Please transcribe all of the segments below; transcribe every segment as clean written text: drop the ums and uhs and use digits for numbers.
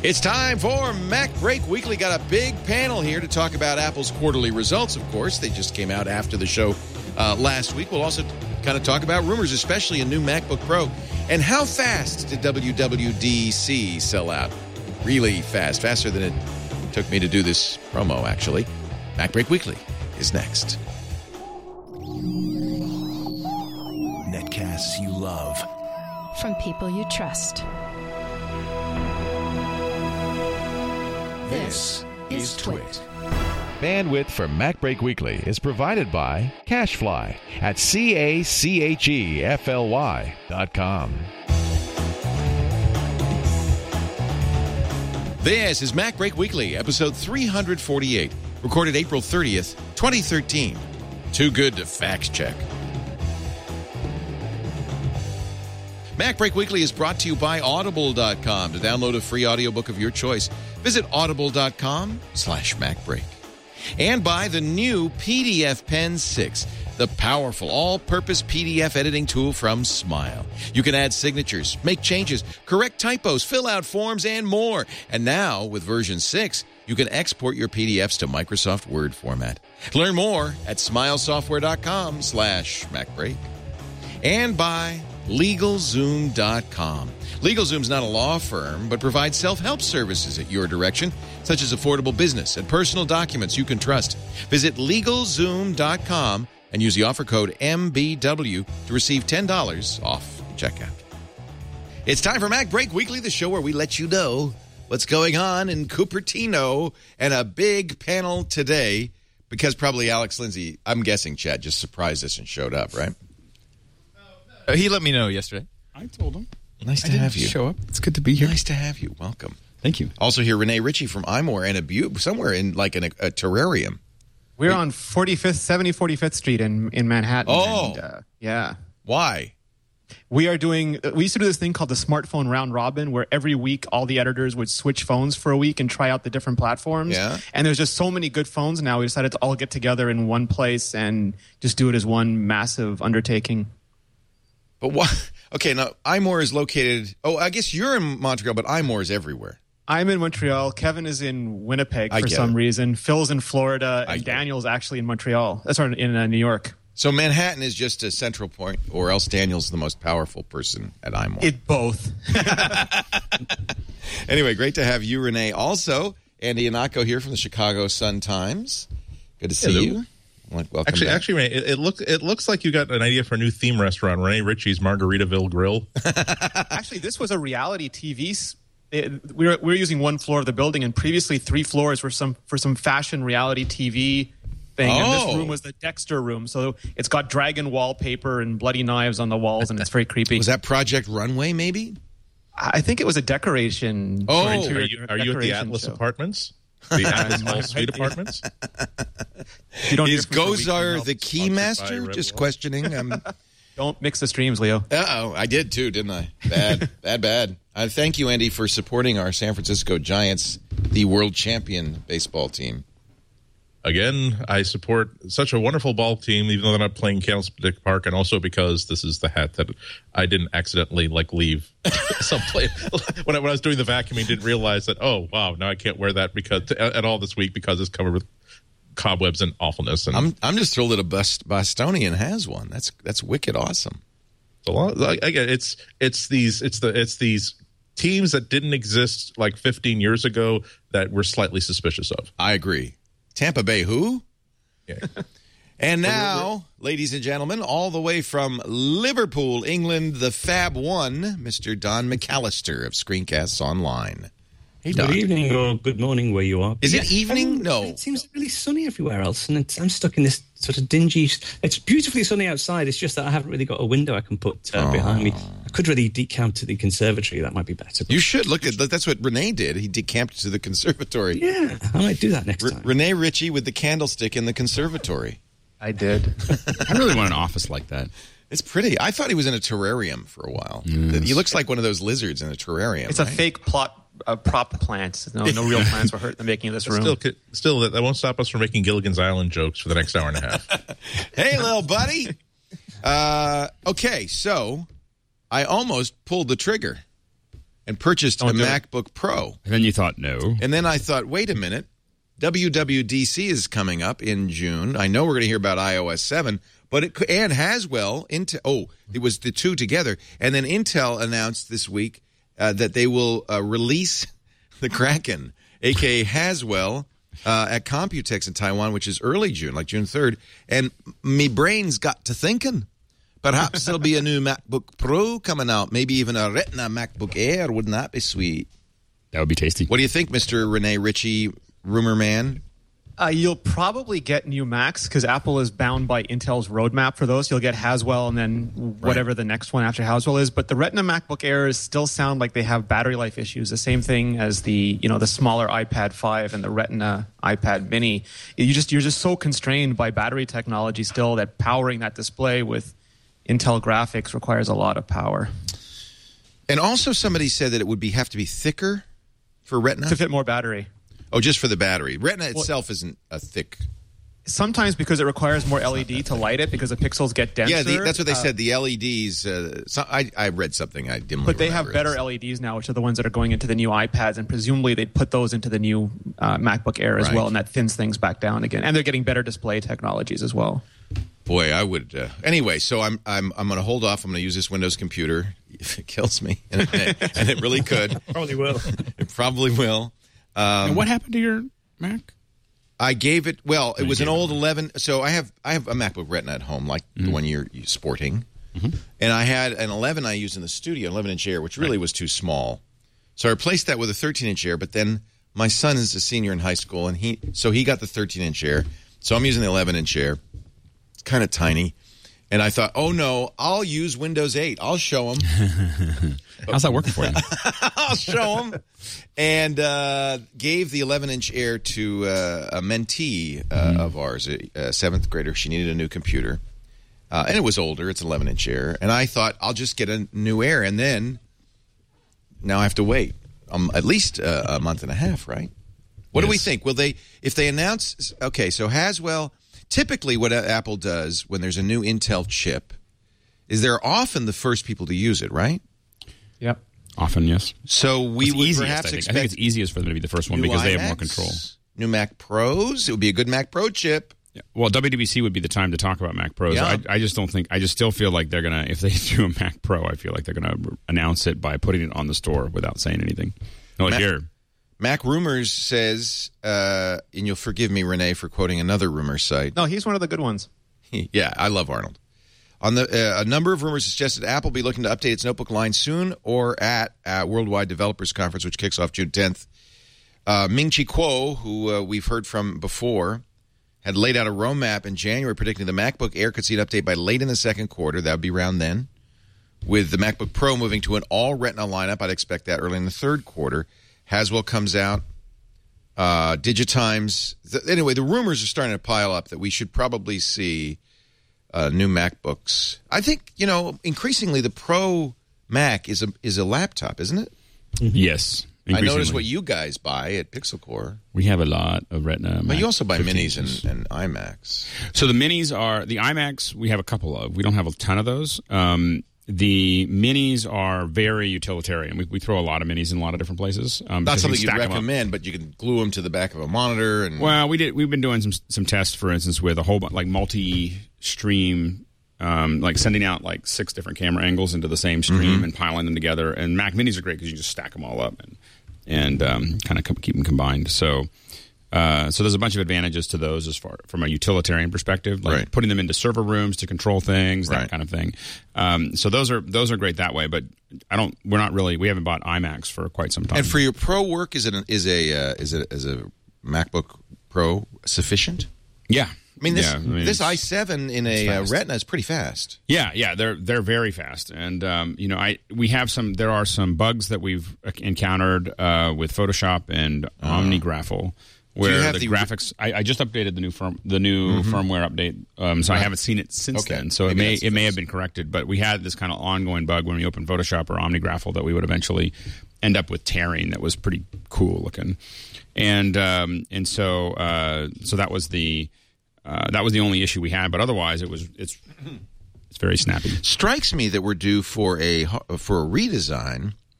It's time for Mac Break Weekly. Got a big panel here to talk about Apple's quarterly results, of course. They just came out after the show last week. We'll also kind of talk about rumors, especially a new MacBook Pro. And how fast did WWDC sell out? Really fast. Faster than it took me to do this promo, actually. Mac Break Weekly is next. Netcasts you love. From people you trust. This is Twit. Bandwidth for Mac Break Weekly is provided by CacheFly at CACHEFLY.com. This is Mac Break Weekly, episode 348, recorded April 30th, 2013. Too good to fact check. Mac Break Weekly is brought to you by Audible.com. To download a free audiobook of your choice, visit audible.com/MacBreak. And by the new PDF Pen 6, the powerful all-purpose PDF editing tool from Smile. You can add signatures, make changes, correct typos, fill out forms, and more. And now, with version 6, you can export your PDFs to Microsoft Word format. Learn more at smilesoftware.com/MacBreak. And by LegalZoom.com. LegalZoom's not a law firm, but provides self-help services at your direction, such as affordable business and personal documents you can trust. Visit LegalZoom.com and use the offer code MBW to receive $10 off checkout. It's time for Mac Break Weekly, the show where we let you know what's going on in Cupertino, and a big panel today because probably Alex Lindsay, I'm guessing, Chad, just surprised us and showed up, right? He let me know yesterday. I told him. Nice to have you. Show up. It's good to be here. Nice to have you. Welcome. Thank you. Also here, Renee Ritchie from iMore and a somewhere in like a terrarium. We're on 45th Street in Manhattan. Oh. And, yeah. Why? We used to do this thing called the smartphone round robin, where every week all the editors would switch phones for a week and try out the different platforms. Yeah. And there's just so many good phones now, we decided to all get together in one place and just do it as one massive undertaking. But what? Okay, now iMore is located. Oh, I guess you're in Montreal, but iMore is everywhere. I'm in Montreal. Kevin is in Winnipeg for some reason. Phil's in Florida, and Daniel's actually in Montreal. That's right, in New York. So Manhattan is just a central point, or else Daniel's the most powerful person at iMore. It both. Anyway, great to have you, Renee. Also, Andy Anako here from the Chicago Sun-Times. Good to see you. Welcome Actually, back. Renee, it looks like you got an idea for a new theme restaurant, Renee Ritchie's Margaritaville Grill. Actually, this was a reality TV. We were using one floor of the building, and previously 3 floors were for some fashion reality TV thing. Oh. And this room was the Dexter room, so it's got dragon wallpaper and bloody knives on the walls, and it's very creepy. Was that Project Runway, maybe? I think it was a decoration. Oh, are you at the Atlas Apartments? The Atlas Mall Suite Apartments? Is Gozar the Keymaster? Just questioning. Don't mix the streams, Leo. Uh-oh. I did, too, didn't I? Bad. Thank you, Andy, for supporting our San Francisco Giants, the world champion baseball team. Again, I support such a wonderful ball team, even though they're not playing Candlestick Park, and also because this is the hat that I didn't accidentally leave someplace. When I was doing the vacuuming, didn't realize that, oh, wow, now I can't wear that at all this week because it's covered with cobwebs and awfulness. And I'm just thrilled that a Bostonian has one. That's wicked awesome. It's these teams that didn't exist like 15 years ago that we're slightly suspicious of. I agree. Tampa Bay who? Yeah. And now, ladies and gentlemen, all the way from Liverpool, England, the Fab One, Mr. Don McAllister of Screencasts Online. Hey, Don. Good evening or good morning where you are. Is it evening? No. It seems really sunny everywhere else, and I'm stuck in this sort of dingy... It's beautifully sunny outside. It's just that I haven't really got a window I can put behind me. I could really decamp to the conservatory. That might be better. You should. That's what Renee did. He decamped to the conservatory. Yeah, I might do that next time. Renee Ritchie with the candlestick in the conservatory. I did. I really want an office like that. It's pretty. I thought he was in a terrarium for a while. He looks like one of those lizards in a terrarium. It's a fake prop plant. No real plants were hurt in the making of this room. Still, that won't stop us from making Gilligan's Island jokes for the next hour and a half. Hey, little buddy. Okay, so I almost pulled the trigger. and purchased a MacBook Pro. And then you thought, no. And then I thought, wait a minute. WWDC is coming up in June. I know we're going to hear about iOS 7, but and Haswell, it was the two together. And then Intel announced this week that they will release the Kraken, a.k.a. Haswell, at Computex in Taiwan, which is early June, like June 3rd. And me brain's got to thinking. Perhaps there'll be a new MacBook Pro coming out, maybe even a Retina MacBook Air. Wouldn't that be sweet? That would be tasty. What do you think, Mr. Rene Ritchie, rumor man? You'll probably get new Macs because Apple is bound by Intel's roadmap for those. You'll get Haswell and then whatever the next one after Haswell is. But the Retina MacBook Airs still sound like they have battery life issues. The same thing as the smaller iPad 5 and the Retina iPad Mini. You're just so constrained by battery technology still that powering that display with Intel graphics requires a lot of power. And also somebody said that it would have to be thicker for Retina? To fit more battery. Oh, just for the battery. Retina itself isn't a thick. Sometimes because it requires more LED to light it because the pixels get denser. Yeah, that's what they said. The LEDs, I read something I dimly But they have better LEDs now, which are the ones that are going into the new iPads, and presumably they'd put those into the new MacBook Air as well, and that thins things back down again. And they're getting better display technologies as well. Boy, I would. Anyway, so I'm going to hold off. I'm going to use this Windows computer if it kills me, and it really could. Probably will. It probably will. And what happened to your Mac? I gave it. Well, it was an old 11. So I have a MacBook Retina at home, like the one you're sporting, and I had an 11 I used in the studio, 11-inch Air, which really was too small. So I replaced that with a 13-inch Air. But then my son is a senior in high school, and he got the 13-inch Air. So I'm using the 11-inch Air. It's kind of tiny. And I thought, oh, no, I'll use Windows 8. I'll show them. How's that working for you? I'll show them. And gave the 11-inch Air to a mentee of ours, a seventh grader. She needed a new computer. And it was older. It's an 11-inch Air. And I thought, I'll just get a new Air. And then now I have to wait at least a month and a half, right? What do we think? Will they, if they announce, okay, so Haswell, typically what Apple does when there's a new Intel chip is they're often the first people to use it, right? Yep. Often, yes. So we would easiest, perhaps I expect think it's easiest for them to be the first one because they have more control. New Mac Pros. It would be a good Mac Pro chip. Yeah. Well, WWDC would be the time to talk about Mac Pros. Yeah. I just don't think. I just still feel like they're gonna. If they do a Mac Pro, I feel like they're gonna announce it by putting it on the store without saying anything. No, here. Mac Rumors says, and you'll forgive me, Renee, for quoting another rumor site. No, he's one of the good ones. Yeah, I love Arnold. On the a number of rumors suggested Apple be looking to update its notebook line soon or at Worldwide Developers Conference, which kicks off June 10th. Ming-Chi Kuo, who we've heard from before, had laid out a roadmap in January predicting the MacBook Air could see an update by late in the second quarter. That would be around then. With the MacBook Pro moving to an all-Retina lineup, I'd expect that early in the third quarter. Haswell comes out. Digitimes. Anyway, the rumors are starting to pile up that we should probably see new MacBooks. I think, increasingly the Pro Mac is a laptop, isn't it? Yes. I noticed what you guys buy at Pixel Core. We have a lot of Retina. But you also buy minis and iMacs. So the minis are, the iMacs we have a couple of. We don't have a ton of those. The minis are very utilitarian. We throw a lot of minis in a lot of different places. Not something you'd recommend, but you can glue them to the back of a monitor. Well, we've been doing some tests, for instance, with a whole bunch, like multi-stream, like sending out like 6 different camera angles into the same stream and piling them together. And Mac minis are great because you can just stack them all up and kind of keep them combined. So there's a bunch of advantages to those as far from a utilitarian perspective, like putting them into server rooms to control things, that kind of thing. So those are great that way. But we haven't bought iMacs for quite some time. And for your pro work, is a MacBook Pro sufficient? Yeah. I mean, this i7 in a Retina is pretty fast. Yeah, they're very fast, and we have some. There are some bugs that we've encountered with Photoshop and OmniGraffle, where the graphics. I just updated the new firmware update, so I haven't seen it since then. So it may have been corrected, but we had this kind of ongoing bug when we opened Photoshop or OmniGraffle that we would eventually end up with tearing. That was pretty cool looking, and so that was the. That was the only issue we had, but otherwise it's very snappy. Strikes me that we're due for a redesign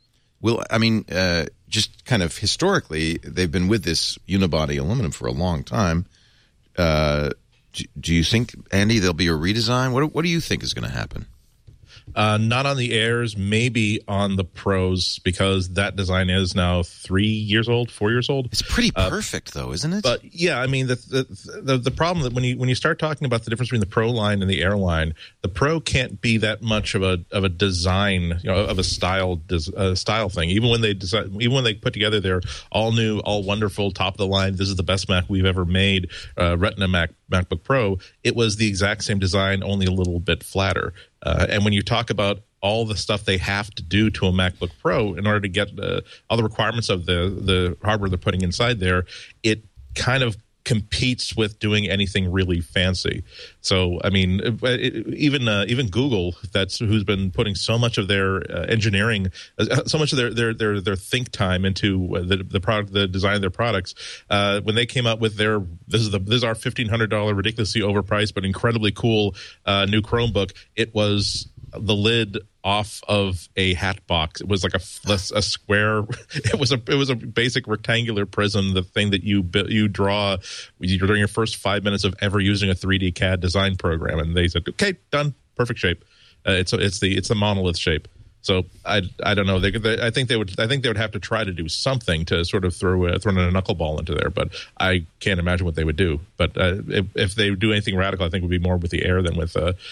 just kind of historically, they've been with this unibody aluminum for a long time. Do you think, Andy, there'll be a redesign? What do you think is going to happen? Not on the Airs, maybe on the Pros, because that design is now 4 years old. It's pretty perfect, though, isn't it? But yeah, I mean, the problem that when you start talking about the difference between the Pro line and the Air line, the Pro can't be that much of a design, of a style thing. Even when they put together their all new, all wonderful, top of the line, this is the best Mac we've ever made, Retina MacBook Pro, it was the exact same design, only a little bit flatter. And when you talk about all the stuff they have to do to a MacBook Pro in order to get all the requirements of the hardware they're putting inside there, it kind of competes with doing anything really fancy. So, I mean, even Google, who's been putting so much of their engineering, so much of their think time into the product, the design of their products. When they came out with this is our $1,500 ridiculously overpriced but incredibly cool new Chromebook, it was the lid off of a hat box. It was like a square. It was a basic rectangular prism. The thing that you draw during your first 5 minutes of ever using a 3D CAD design program, and they said, "Okay, done, perfect shape." It's the monolith shape. So I don't know. I think they would have to try to do something to sort of throw in a knuckleball into there, but I can't imagine what they would do. But if they do anything radical, I think it would be more with the Air than with the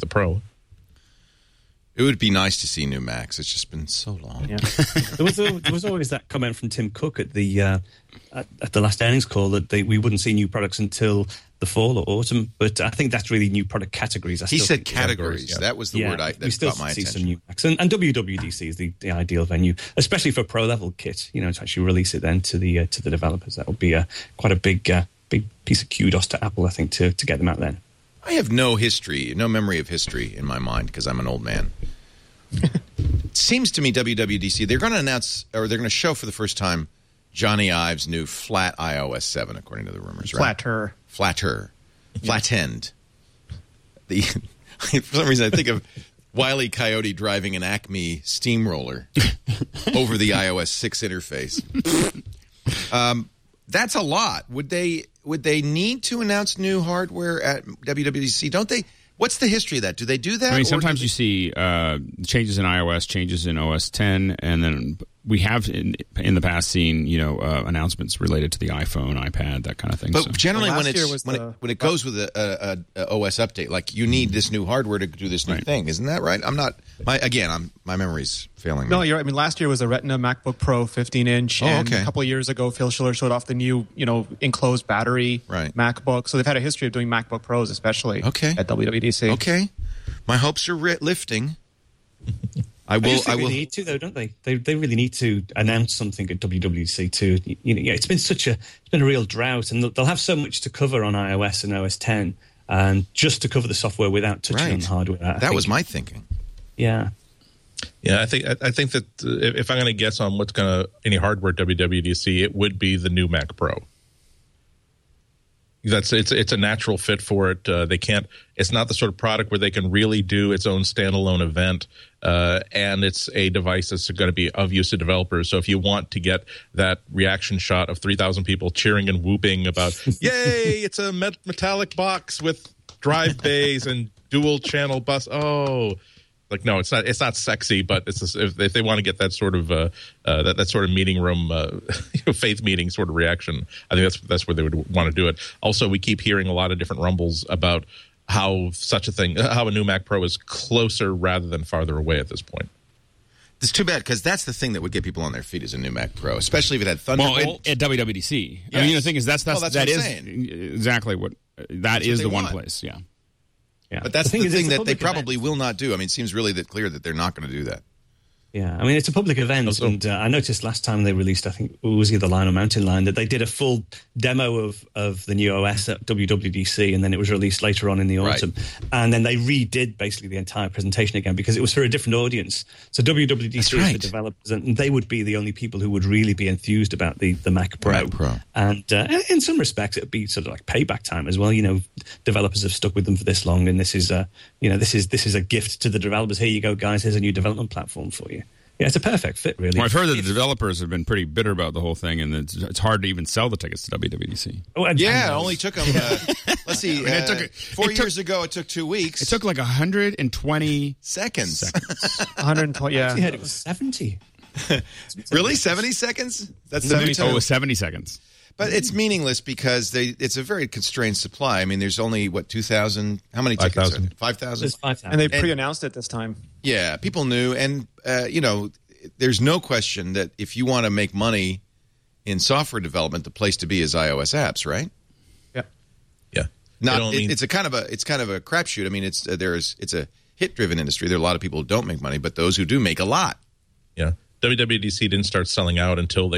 Pro. It would be nice to see new Macs. It's just been so long. Yeah. there was always that comment from Tim Cook at the last earnings call that we wouldn't see new products until the fall or autumn. But I think that's really new product categories. He said categories. That was the word that caught my attention. Some new Macs. And WWDC is the ideal venue, especially for pro level kit. To actually release it then to the developers. That would be quite a big piece of kudos to Apple, I think, to get them out then. I have no memory of history in my mind because I'm an old man. It seems to me WWDC, they're going to announce, or they're going to show for the first time, Johnny Ive's new flat iOS 7, according to the rumors, right? Flatter. Flattened. For some reason, I think of Wile E. Coyote driving an Acme steamroller over the iOS 6 interface. That's a lot. Would they need to announce new hardware at WWDC? Don't they? What's the history of that? Do they do that? I mean, sometimes you see changes in iOS, changes in OS 10, and then we have in the past seen announcements related to the iPhone, iPad, that kind of thing. But generally, when it goes with a OS update, like you need this new hardware to do this new thing, isn't that right? My memory's failing me. No, you're right. I mean, last year was a Retina MacBook Pro 15-inch, and a couple of years ago, Phil Schiller showed off the new, enclosed battery MacBook. So they've had a history of doing MacBook Pros, especially at WWDC. Okay, my hopes are lifting. I will need to, though, don't they? They really need to announce something at WWDC too. It's been a real drought, and they'll have so much to cover on iOS and OS 10, and just to cover the software without touching on the hardware. That was my thinking. Yeah. Yeah, I think that if I'm going to guess on what's going to any hardware at WWDC, it would be the new Mac Pro. It's a natural fit for it. They can't. It's not the sort of product where they can really do its own standalone event, and it's a device that's going to be of use to developers. So if you want to get that reaction shot of 3,000 people cheering and whooping about, "Yay! It's a metallic box with drive bays and dual channel bus." Oh. Like, no, it's not sexy, but it's just, if they want to get that sort of that sort of meeting room faith meeting sort of reaction, I think that's where they would want to do it. Also, we keep hearing a lot of different rumbles about how a new Mac Pro is closer rather than farther away at this point. It's too bad, because that's the thing that would get people on their feet, is a new Mac Pro, especially if it had Thunderbolt. Well, at WWDC. Yes. I mean, the thing is, that is exactly what that is the one place. Yeah. Yeah. But that's the thing that they probably will not do. I mean, it seems really clear that they're not going to do that. Yeah, I mean, it's a public event, and I noticed last time they released, I think it was either Line or Mountain Line, that they did a full demo of the new OS at WWDC, and then it was released later on in the autumn. And then they redid basically the entire presentation again, because it was for a different audience. So WWDC is the developers, and they would be the only people who would really be enthused about the Mac Pro. And in some respects, it would be sort of like payback time as well. Developers have stuck with them for this long, and this is a gift to the developers. Here you go, guys. Here's a new development platform for you. Yeah, it's a perfect fit, really. Well, I've heard that the developers have been pretty bitter about the whole thing, and it's hard to even sell the tickets to WWDC. Oh, yeah, it only took them, let's see, 4 years ago it took 2 weeks. It took like 120 seconds. 120, yeah. I heard it was 70. Really? 70 seconds? That's 72. Oh, it was 70 seconds. But it's meaningless because it's a very constrained supply. I mean, there's only, 2,000? How many tickets? 5,000. 5,000? 5,000. And they pre-announced it this time. Yeah, people knew. And, there's no question that if you want to make money in software development, the place to be is iOS apps, right? Yeah. Yeah. It's kind of a crapshoot. I mean, it's a hit-driven industry. There are a lot of people who don't make money, but those who do make a lot. Yeah. WWDC didn't start selling out until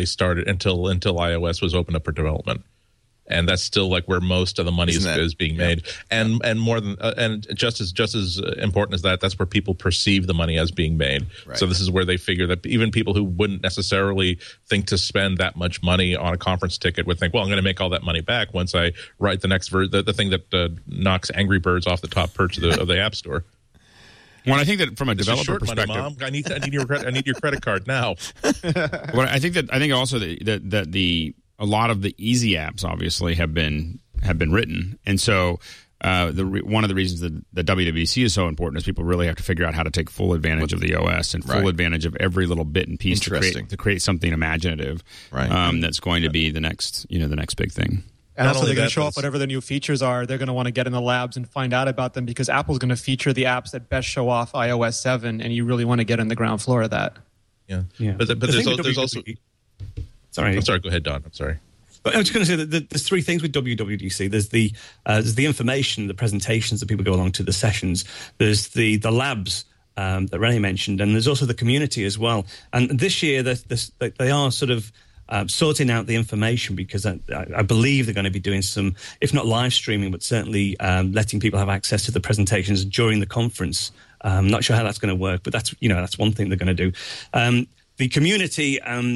iOS was opened up for development, and that's still like where most of the money is being made. And more than and just as important as that, that's where people perceive the money as being made. Right. So this is where they figure that even people who wouldn't necessarily think to spend that much money on a conference ticket would think, well, I'm going to make all that money back once I write the next the thing that knocks Angry Birds off the top perch of the App Store. Well, I think that from a developer perspective, money, Mom. I need your credit card now. Well, I think also that a lot of the easy apps obviously have been written, and so one of the reasons that the WWDC is so important is people really have to figure out how to take full advantage of the OS and full advantage of every little bit and piece to create something imaginative. Right. That's going to be the next big thing. And also, they're going to show off whatever the new features are. They're going to want to get in the labs and find out about them because Apple's going to feature the apps that best show off iOS 7, and you really want to get in the ground floor of that. Yeah. But there's also... Sorry. I'm sorry. Go ahead, Don. I'm sorry. But I was going to say that there's three things with WWDC. There's the information, the presentations that people go along to, the sessions. There's the labs that Renee mentioned, and there's also the community as well. And this year, they are sort of sorting out the information because I believe they're going to be doing some, if not live streaming, but certainly letting people have access to the presentations during the conference. I'm not sure how that's going to work, but that's one thing they're going to do. The community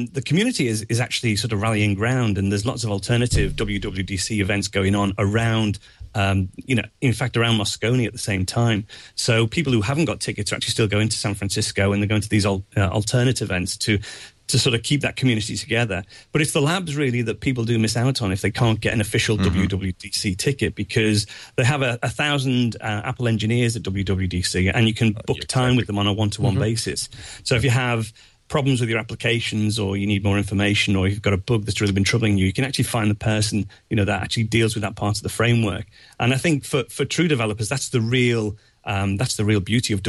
is actually sort of rallying ground, and there's lots of alternative WWDC events going on around, in fact, around Moscone at the same time. So people who haven't got tickets are actually still going to San Francisco, and they're going to these alternate events to sort of keep that community together. But it's the labs really that people do miss out on if they can't get an official WWDC ticket, because they have 1,000 Apple engineers at WWDC, and you can book time with them on a one-to-one basis. So if you have problems with your applications, or you need more information, or you've got a bug that's really been troubling you, you can actually find the person that actually deals with that part of the framework. And I think for true developers, that's the real beauty of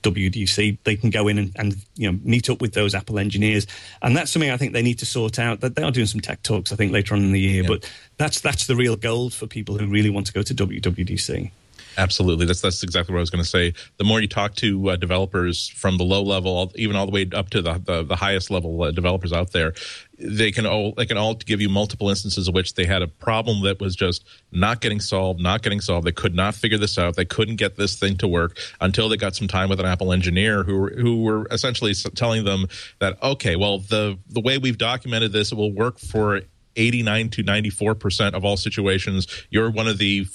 WWDC. They can go in and meet up with those Apple engineers, and that's something I think they need to sort out. That they are doing some tech talks, I think, later on in the year, but that's the real gold for people who really want to go to WWDC. Absolutely. That's exactly what I was going to say. The more you talk to developers from the low level, even all the way up to the highest level developers out there, they can all give you multiple instances of which they had a problem that was just not getting solved. They could not figure this out. They couldn't get this thing to work until they got some time with an Apple engineer who were essentially telling them that, okay, well, the way we've documented this, it will work for 89 to 94% of all situations. You're one of the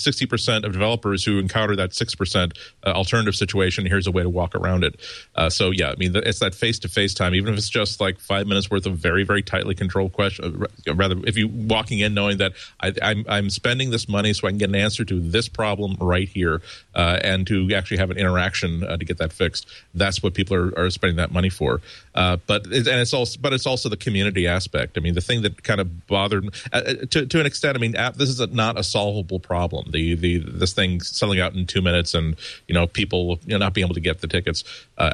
60% of developers who encounter that 6% alternative situation. Here's a way to walk around it. So yeah, I mean, it's that face-to-face time, even if it's just like 5 minutes worth of very, very tightly controlled question. Rather, if you walking in knowing that I'm spending this money so I can get an answer to this problem right here, and to actually have an interaction to get that fixed. That's what people are spending that money for. But it's also the community aspect. I mean, the thing that kind of bothered to an extent. I mean, this is not a solvable problem. This thing selling out in 2 minutes, and people not being able to get the tickets.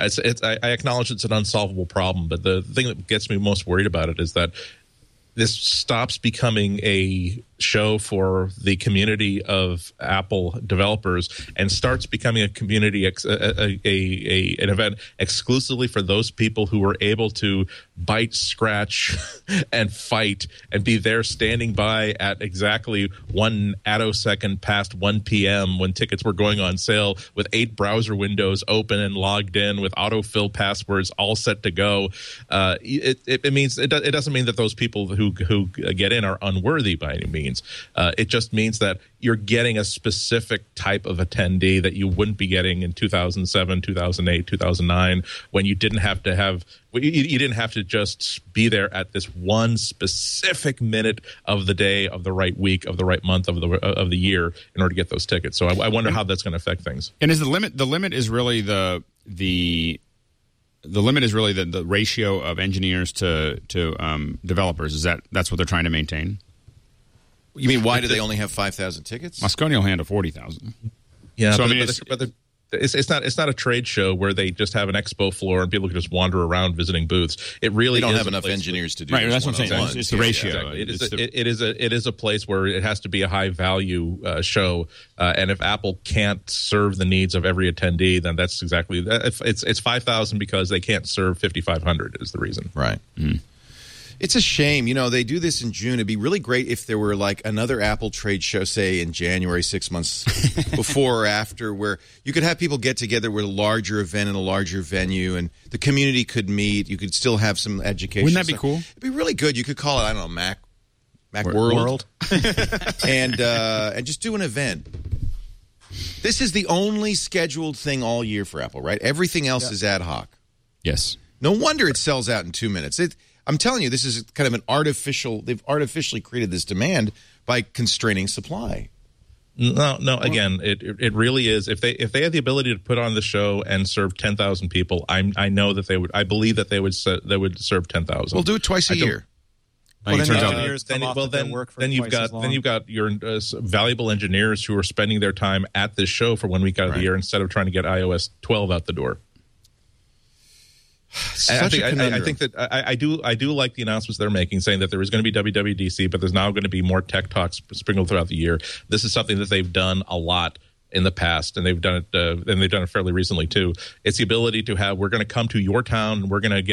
I acknowledge it's an unsolvable problem, but the thing that gets me most worried about it is that this stops becoming a show for the community of Apple developers and starts becoming a community, an event exclusively for those people who were able to bite, scratch, and fight and be there standing by at exactly 1 attosecond past 1 p.m. when tickets were going on sale, with 8 browser windows open and logged in with autofill passwords all set to go. It doesn't mean that those people who get in are unworthy by any means. means. It just means that you're getting a specific type of attendee that you wouldn't be getting in 2007, 2008, 2009, when you didn't have to just be there at this one specific minute of the day, of the right week, of the right month, of the year in order to get those tickets. So I wonder how that's going to affect things. And is the limit is really the limit is really the ratio of engineers to developers. That's what they're trying to maintain? You mean why do they only have 5,000 tickets? Moscone will handle 40,000. Yeah, so it's not a trade show where they just have an expo floor and people can just wander around visiting booths. It really don't have enough engineers to do. Right, that's what I'm saying. It's the ratio. Exactly. It is a place where it has to be a high value show, and if Apple can't serve the needs of every attendee, then that's exactly it's 5,000 because they can't serve 5,500 is the reason. Right. Mm. It's a shame. They do this in June. It'd be really great if there were like another Apple trade show, say, in January, 6 months before or after, where you could have people get together with a larger event in a larger venue and the community could meet. You could still have some education. Wouldn't that be cool? It'd be really good. You could call it, I don't know, Mac World. and just do an event. This is the only scheduled thing all year for Apple, right? Everything else is ad hoc. Yes. No wonder it sells out in 2 minutes. I'm telling you, this is kind of they've artificially created this demand by constraining supply. No. Again, it really is. If they had the ability to put on the show and serve 10,000 people, I know that they would. I believe that they would serve 10,000. We'll do it twice a year. Then you've got your valuable engineers who are spending their time at this show for 1 week out of the year instead of trying to get iOS 12 out the door. I think that I do like the announcements they're making, saying that there is going to be WWDC, but there's now going to be more tech talks sprinkled throughout the year. This is something that they've done a lot in the past, and they've done it fairly recently too. It's the ability to have, we're going to come to your town, we're going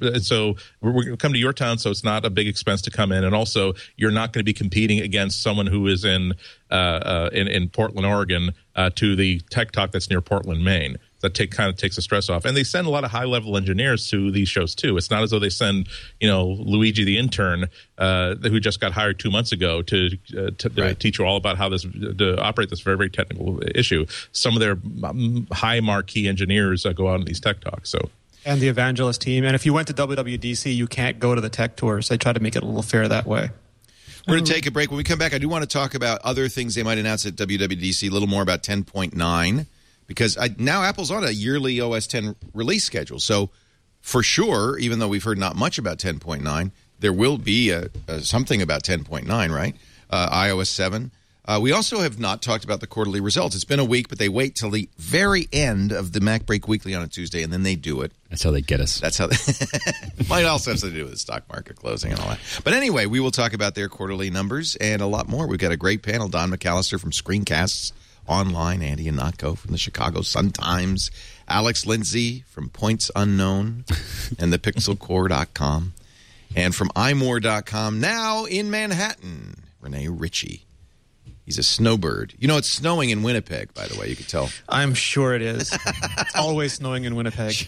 to come to your town, so it's not a big expense to come in, and also you're not going to be competing against someone who is in Portland, Oregon, to the tech talk that's near Portland, Maine. That kind of takes the stress off. And they send a lot of high-level engineers to these shows, too. It's not as though they send, Luigi the intern, who just got hired 2 months ago to teach you all about how to operate this very, very technical issue. Some of their high marquee engineers go out on these tech talks. And the evangelist team. And if you went to WWDC, you can't go to the tech tours. They try to make it a little fair that way. We're going to take a break. When we come back, I do want to talk about other things they might announce at WWDC, a little more about 10.9. Because now Apple's on a yearly OS X release schedule. So for sure, even though we've heard not much about 10.9, there will be something about 10.9, right? iOS 7. We also have not talked about the quarterly results. It's been a week, but they wait till the very end of the Mac Break Weekly on a Tuesday, and then they do it. That's how they get us. That's how they might also have something to do with the stock market closing and all that. But anyway, we will talk about their quarterly numbers and a lot more. We've got a great panel. Don McAllister from Screencasts Online, Andy Ihnatko from the Chicago Sun-Times, Alex Lindsay from Points Unknown and thepixelcore.com, and from imore.com, now in Manhattan, Renee Ritchie. He's a snowbird. It's snowing in Winnipeg, by the way, you could tell. I'm sure it is. It's always snowing in Winnipeg.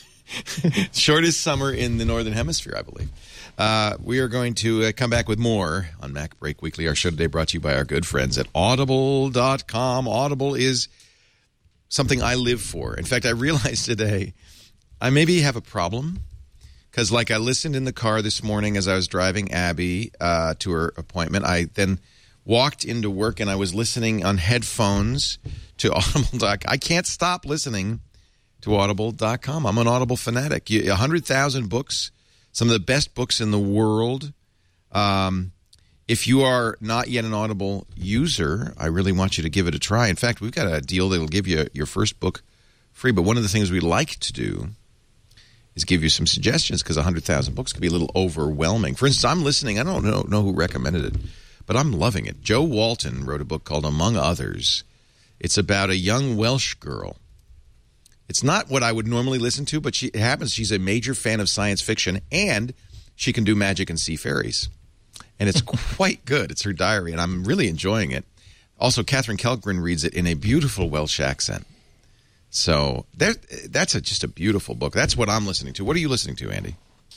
Shortest summer in the Northern Hemisphere, I believe. We are going to come back with more on Mac Break Weekly. Our show today brought to you by our good friends at Audible.com. Audible is something I live for. In fact, I realized today I maybe have a problem because, I listened in the car this morning as I was driving Abby to her appointment. I then walked into work and I was listening on headphones to Audible.com. I can't stop listening to Audible.com. I'm an Audible fanatic. 100,000 books. Some of the best books in the world. If you are not yet an Audible user, I really want you to give it a try. In fact, we've got a deal that will give you your first book free. But one of the things we like to do is give you some suggestions because 100,000 books could be a little overwhelming. For instance, I'm listening. I don't know who recommended it, but I'm loving it. Joe Walton wrote a book called Among Others. It's about a young Welsh girl. It's not what I would normally listen to, but it happens she's a major fan of science fiction, and she can do magic and see fairies. And it's quite good. It's her diary, and I'm really enjoying it. Also, Catherine Kellgren reads it in a beautiful Welsh accent. So that's just a beautiful book. That's what I'm listening to. What are you listening to, Andy?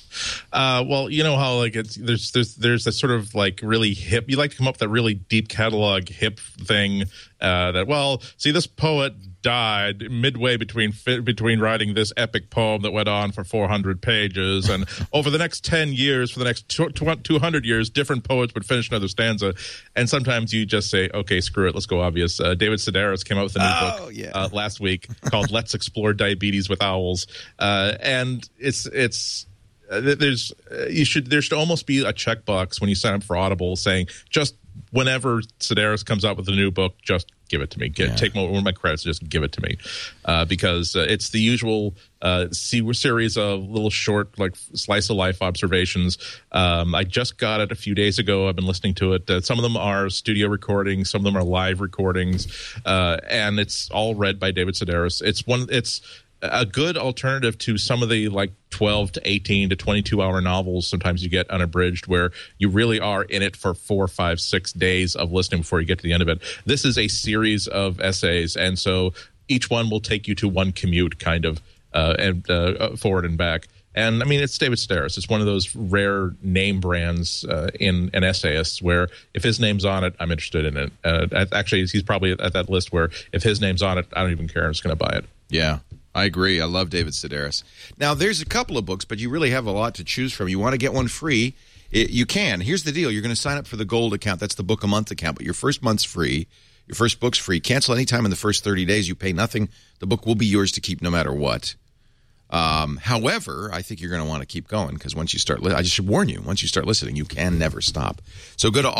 Well, you know how like there's that sort of like really hip. You like to come up with that really deep catalog hip thing. See, this poet died midway between writing this epic poem that went on for 400 pages, and over the next 10 years, for the next 200 years, different poets would finish another stanza. And sometimes you just say, okay, screw it, let's go obvious. David Sedaris came out with a new book last week called "Let's Explore Diabetes with Owls," and there should almost be a checkbox when you sign up for Audible saying just whenever Sedaris comes out with a new book, just give it to me. Take one of my credits, just give it to me, because it's the usual series of little short, like slice of life observations. I just got it a few days ago. I've been listening to it. Some of them are studio recordings, some of them are live recordings, and it's all read by David Sedaris. It's a good alternative to some of the like 12 to 18 to 22 hour novels sometimes you get unabridged, where you really are in it for 4, 5, 6 days of listening before you get to the end of it. This is a series of essays, and so each one will take you to one commute kind of forward and back. And I mean, it's David Sedaris. It's one of those rare name brands in an essayist where if his name's on it, I'm interested in it. Actually, he's probably at that list where if his name's on it, I don't even care. I'm just going to buy it. Yeah. I agree. I love David Sedaris. Now, there's a couple of books, but you really have a lot to choose from. You want to get one free, you can. Here's the deal. You're going to sign up for the Gold account. That's the book a month account, but your first month's free. Your first book's free. Cancel anytime in the first 30 days. You pay nothing. The book will be yours to keep no matter what. However, I think you're going to want to keep going because once you start, I just should warn you, once you start listening, you can never stop. So go to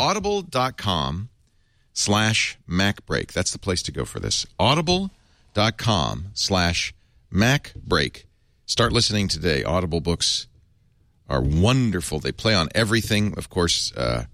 audible.com/MacBreak. That's the place to go for this. Audible.com/MacBreak. Start listening today. Audible books are wonderful. They play on everything. Of course,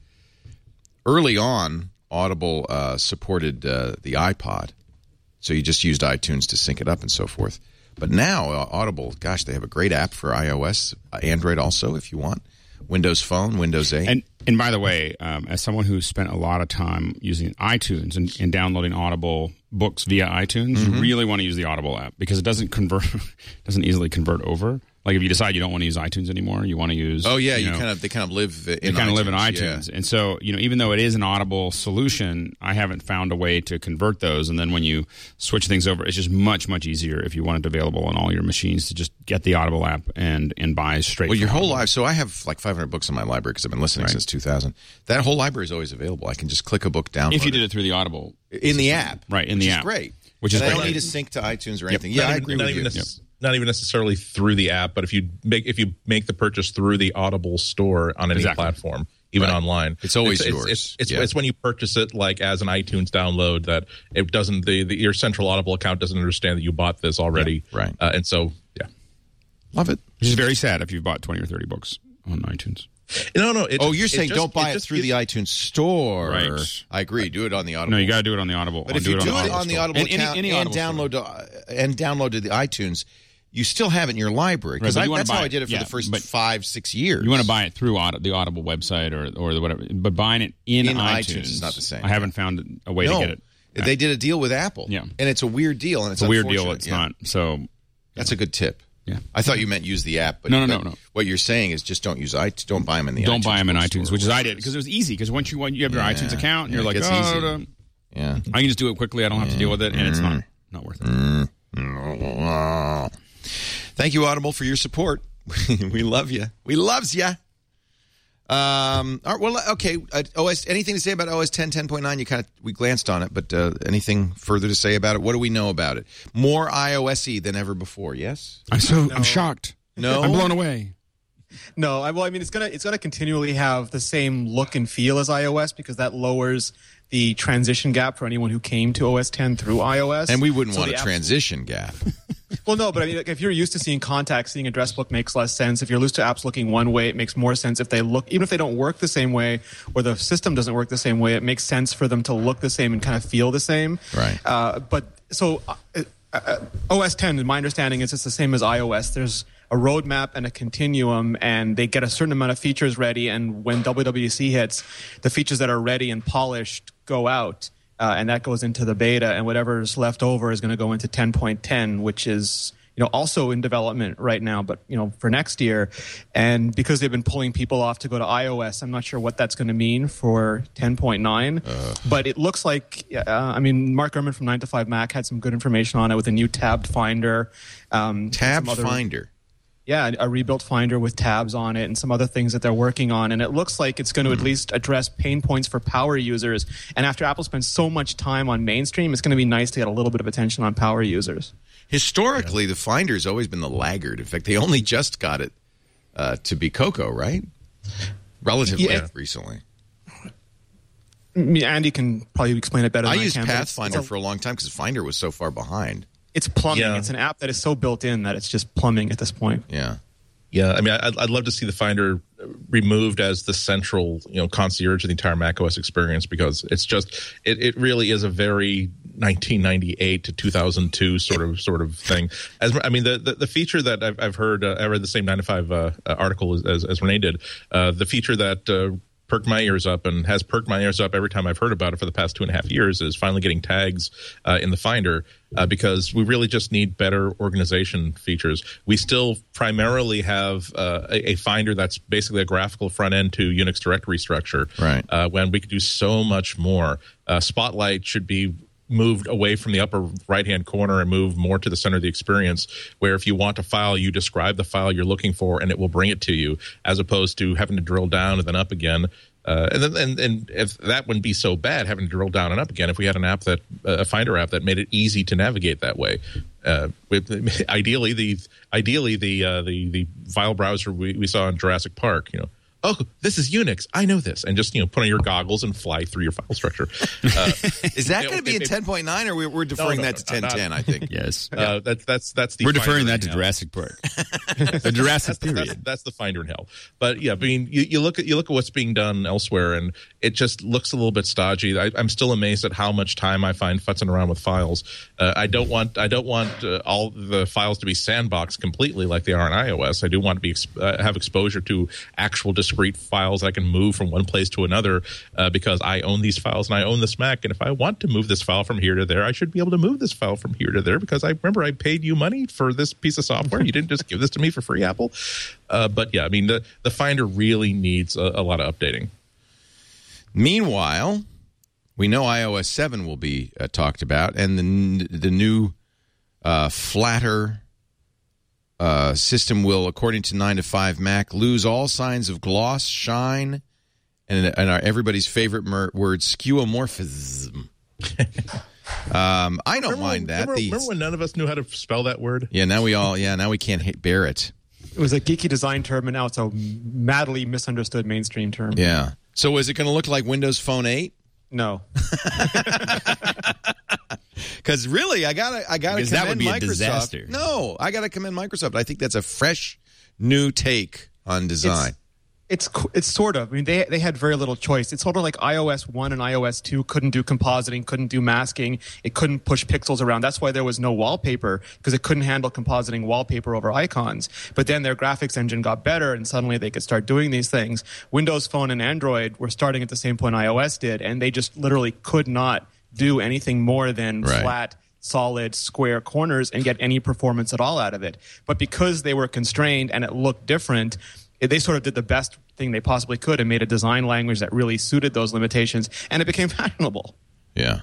early on, Audible supported the iPod, so you just used iTunes to sync it up and so forth. But now, Audible, gosh, they have a great app for iOS, Android also, if you want. Windows Phone, Windows 8. And by the way, as someone who's spent a lot of time using iTunes and downloading Audible books via iTunes, you really want to use the Audible app because it doesn't easily convert over. Like if you decide you don't want to use iTunes anymore, you want to use. Oh yeah, they kind of live in. iTunes, and so even though it is an Audible solution, I haven't found a way to convert those. And then when you switch things over, it's just much easier if you want it available on all your machines to just get the Audible app and buy straight. Well, your whole life. So I have like 500 books in my library because I've been listening since 2000. That whole library is always available. I can just click a book, download. If you did it through the Audible in the app, right? In the app, great. Which is I don't need to sync to iTunes or anything. I agree with you. Not even necessarily through the app, but if you make the purchase through the Audible store on any platform, even online, it's always yours. It's when you purchase it like as an iTunes download that it doesn't your central Audible account doesn't understand that you bought this already, right? And so love it. Which is very sad if you've bought 20 or 30 books on iTunes. No. You're saying don't buy it through the iTunes store. Right. I agree. Do it on the Audible. No, you got to do it on the Audible. But if you do it on the Audible account and download the iTunes, you still have it in your library. Because that's how I did it for the first 5-6 years. You want to buy it through the Audible website or the whatever. But buying it in iTunes is not the same. I haven't found a way to get it. They did a deal with Apple. Yeah. And it's a weird deal. And it's a weird deal. It's not. So that's a good tip. Yeah, I thought you meant use the app. But no. What you're saying is just don't use iTunes. Don't buy them in the. Don't buy them in iTunes, which is I did because it was easy. Because once you have your iTunes account, and you're like, easy. I can just do it quickly. I don't have to deal with it, and it's not worth it. Thank you, Audible, for your support. We love you. We loves you. All right, well, okay. OS. Anything to say about OS 10, 10.9? We glanced on it, but anything further to say about it? What do we know about it? More iOS-y than ever before. Yes. I'm shocked. No, I'm blown away. No, it's gonna continually have the same look and feel as iOS because that lowers the transition gap for anyone who came to OS 10 through iOS. And we wouldn't want a transition gap. Well, no, but I mean, if you're used to seeing contacts, seeing address book makes less sense. If you're used to apps looking one way, it makes more sense. If they look, even if they don't work the same way or the system doesn't work the same way, it makes sense for them to look the same and kind of feel the same. Right. OS 10, in my understanding, is it's the same as iOS. There's a roadmap and a continuum, and they get a certain amount of features ready. And when WWDC hits, the features that are ready and polished go out. And that goes into the beta, and whatever's left over is going to go into 10.10, which is also in development right now, but for next year. And because they've been pulling people off to go to iOS, I'm not sure what that's going to mean for 10.9. But it looks like, Mark Gurman from 9 to 5 Mac had some good information on it with a new tabbed Finder. Finder. Yeah, a rebuilt Finder with tabs on it and some other things that they're working on. And it looks like it's going to at least address pain points for power users. And after Apple spends so much time on mainstream, it's going to be nice to get a little bit of attention on power users. Historically, the Finder's always been the laggard. In fact, they only just got it to be Cocoa, right? Relatively recently. Andy can probably explain it better than I used can. Pathfinder for a long time because Finder was so far behind. It's plumbing. Yeah. It's an app that is so built in that it's just plumbing at this point. Yeah. Yeah, I mean, I'd love to see the Finder removed as the central, concierge of the entire macOS experience, because it's just it really is a very 1998 to 2002 sort of thing. The feature that I've heard, I read the same 9 to 5 article as Renee did. The feature that perked my ears up and has perked my ears up every time I've heard about it for the past 2.5 years is finally getting tags in the Finder, because we really just need better organization features. We still primarily have a Finder that's basically a graphical front end to Unix directory structure, right? When we could do so much more. Spotlight should be moved away from the upper right-hand corner and move more to the center of the experience, where if you want a file, you describe the file you're looking for and it will bring it to you, as opposed to having to drill down and then up again. And if that wouldn't be so bad, having to drill down and up again, if we had a Finder app that made it easy to navigate that way. Ideally, the file browser we saw in Jurassic Park, oh, this is Unix. I know this. And just, put on your goggles and fly through your file structure. Is that going to be in 10.9, or we're deferring that to 10.10, I think? Yes. That's the We're deferring that to Jurassic Park. The Jurassic period. That's the Finder in hell. But yeah, I mean, you look at what's being done elsewhere, and it just looks a little bit stodgy. I'm still amazed at how much time I find futzing around with files. I don't want all the files to be sandboxed completely like they are on iOS. I do want to be have exposure to actual discrete files I can move from one place to another, because I own these files and I own this Mac, and if I want to move this file from here to there, I should be able to move this file from here to there, because I remember I paid you money for this piece of software. You didn't just give this to me for free, Apple. But yeah, I mean, the Finder really needs a lot of updating. Meanwhile, we know iOS 7 will be talked about, and the new flatter system will, according to 9 to 5 Mac, lose all signs of gloss, shine, and everybody's favorite word, skeuomorphism. I don't mind that. Remember when none of us knew how to spell that word? Yeah, now we can't bear it. It was a geeky design term, and now it's a madly misunderstood mainstream term. Yeah. So is it going to look like Windows Phone 8? No. Because really, I gotta commend that would be Microsoft. A disaster. No, I gotta commend Microsoft. I think that's a fresh, new take on design. It's sort of. I mean, they had very little choice. It's sort of like iOS 1 and iOS 2 couldn't do compositing, couldn't do masking. It couldn't push pixels around. That's why there was no wallpaper, because it couldn't handle compositing wallpaper over icons. But then their graphics engine got better, and suddenly they could start doing these things. Windows Phone and Android were starting at the same point iOS did, and they just literally could not do anything more than flat, solid, square corners and get any performance at all out of it. But because they were constrained and it looked different, they sort of did the best thing they possibly could and made a design language that really suited those limitations, and it became fashionable. Yeah.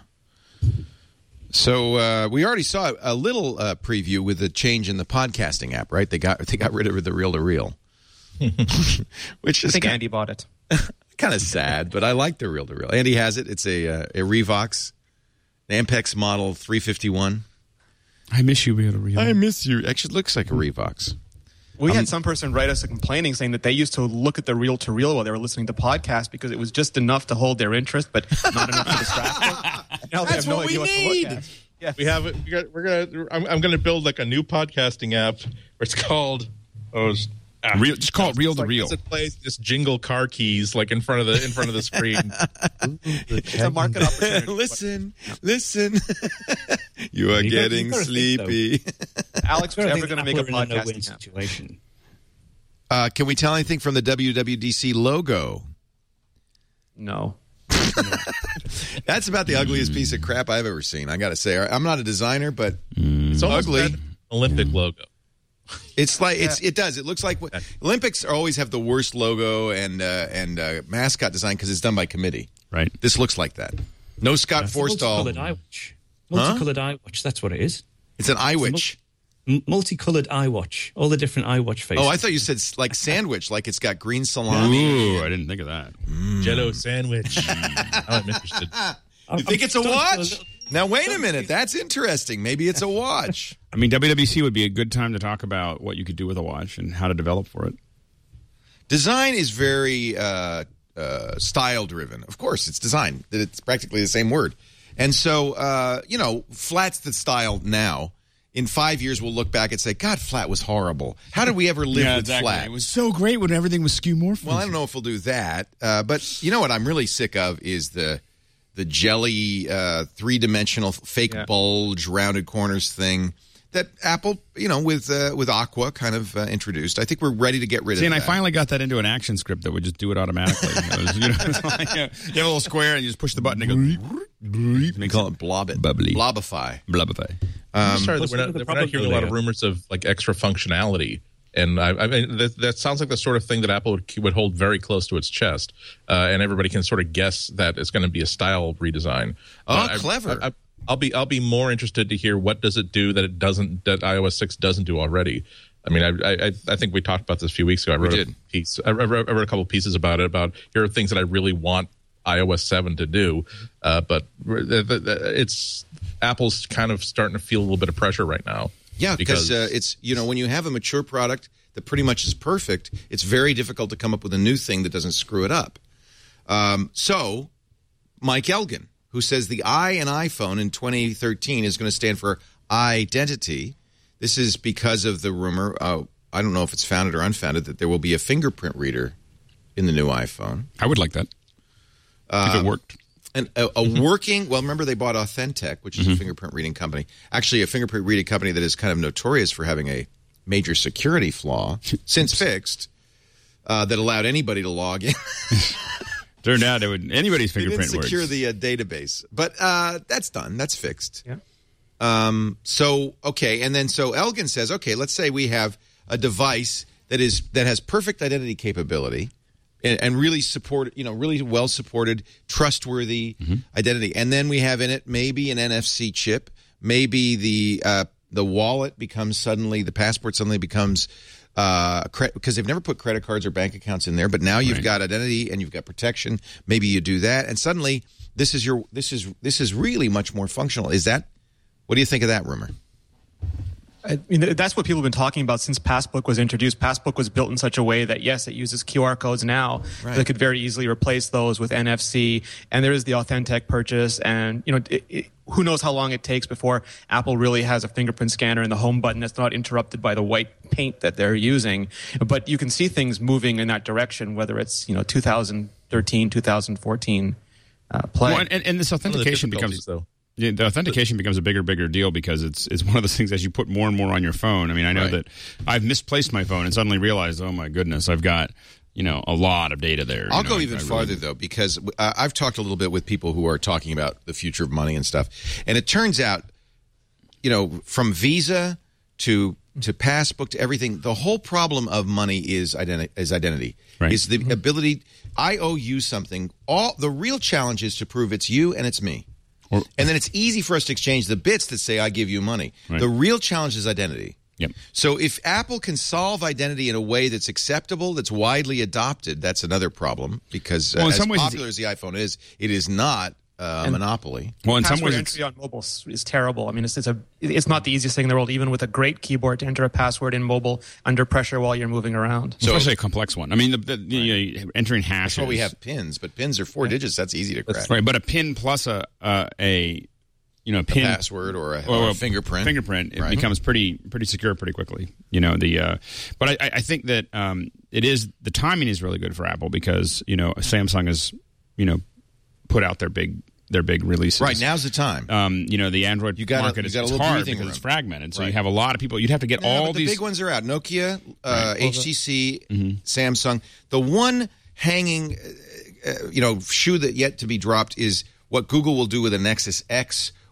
So we already saw a little preview with the change in the podcasting app, right? They got rid of the reel-to-reel, which is I think Andy bought it. Kind of sad, but I like the reel-to-reel. Andy has it. It's a Revox, Ampex model 351. I miss you, reel-to-reel. I miss you. Actually, it looks like a Revox. We had some person write us complaining, saying that they used to look at the reel-to-reel while they were listening to podcasts because it was just enough to hold their interest, but not enough to distract them. Now they have no idea what to look at. Yeah. I'm going to build like a new podcasting app where it's called just call it reel-to-reel. It plays just jingle car keys like in front of the screen. It's a market opportunity. Listen. You are getting sleepy. Alex, we're never going to make a podcasting situation. Can we tell anything from the WWDC logo? No. That's about the ugliest piece of crap I've ever seen. I got to say, I'm not a designer, but it's almost ugly. Olympic logo. It's like it does. It looks like Olympics always have the worst logo and mascot design because it's done by committee. Right. This looks like that. No Scott Forstall. Multicolored iWatch. That's what it is. It's an iWatch. Multicolored iWatch. All the different iWatch faces. Oh, I thought you said like sandwich, like it's got green salami. Ooh, I didn't think of that. Jello sandwich. I'm interested. You think it's a watch? Now, wait a minute. That's interesting. Maybe it's a watch. I mean, WWDC would be a good time to talk about what you could do with a watch and how to develop for it. Design is very style-driven. Of course, it's design. It's practically the same word. And so, flat's the style now. In 5 years, we'll look back and say, God, flat was horrible. How did we ever live with flat? It was so great when everything was skeuomorphic. Well, I don't know if we'll do that. But you know what I'm really sick of is the jelly, three-dimensional fake bulge, rounded corners thing that Apple, with Aqua kind of introduced. I think we're ready to get rid of that. And I finally got that into an action script that would just do it automatically. It's like, you have a little square and you just push the button and it goes... We call it Blobify. We're not hearing a lot of rumors of like extra functionality. And I mean, that sounds like the sort of thing that Apple would hold very close to its chest, and everybody can sort of guess that it's going to be a style redesign. Clever! I'll be more interested to hear what does it do that that iOS 6 doesn't do already. I mean, I think we talked about this a few weeks ago. I wrote a piece. I wrote a couple pieces about it. About here are things that I really want iOS 7 to do, but it's Apple's kind of starting to feel a little bit of pressure right now. Yeah, because it's when you have a mature product that pretty much is perfect, it's very difficult to come up with a new thing that doesn't screw it up. So, Mike Elgin, who says the I in iPhone in 2013 is going to stand for identity. This is because of the rumor, I don't know if it's founded or unfounded, that there will be a fingerprint reader in the new iPhone. I would like that. If it worked. And a working, well, remember they bought Authentech, which is a fingerprint reading company. Actually, a fingerprint reading company that is kind of notorious for having a major security flaw, since fixed, that allowed anybody to log in. Turned out anybody's fingerprint works. Secure the database. But that's done. That's fixed. Yeah. So Elgin says, okay, let's say we have a device that has perfect identity capability. And really really well supported, trustworthy identity. And then we have in it maybe an NFC chip, maybe the wallet the passport suddenly becomes because they've never put credit cards or bank accounts in there, but now you've got identity and you've got protection. Maybe you do that, and suddenly this is really much more functional. What do you think of that rumor? I mean, that's what people have been talking about since Passbook was introduced. Passbook was built in such a way that, yes, it uses QR codes now, but it could very easily replace those with NFC. And there is the Authentech purchase. And, who knows how long it takes before Apple really has a fingerprint scanner in the home button that's not interrupted by the white paint that they're using. But you can see things moving in that direction, whether it's, 2013, 2014 play. Well, and this authentication becomes... Yeah, the authentication becomes a bigger deal because it's one of those things as you put more and more on your phone. I mean, I know that I've misplaced my phone and suddenly realized, oh my goodness, I've got a lot of data there. I'll go even farther though, because I've talked a little bit with people who are talking about the future of money and stuff, and it turns out, from Visa to Passbook to everything, the whole problem of money is identity. Right. Is the ability. I owe you something. The real challenge is to prove it's you and it's me. And then it's easy for us to exchange the bits that say I give you money. Right. The real challenge is identity. Yep. So if Apple can solve identity in a way that's acceptable, that's widely adopted, that's another problem because as popular as the iPhone is, it is not a monopoly. Well, in some ways, entry on mobile is terrible. I mean, it's not the easiest thing in the world, even with a great keyboard, to enter a password in mobile under pressure while you're moving around. So, especially a complex one. I mean, entering hashes. That's why we have pins, but pins are 4 digits. That's easy to crack. That's right, but a pin plus a pin, password or a fingerprint. It becomes pretty secure pretty quickly. But I think that the timing is really good for Apple because Samsung has put out their big releases. Right, now's the time. The Android market is hard because it's fragmented. So you have a lot of people. You'd have to get all these. The big ones are out. Nokia, HTC, Samsung. The one hanging, shoe that yet to be dropped is what Google will do with a Nexus X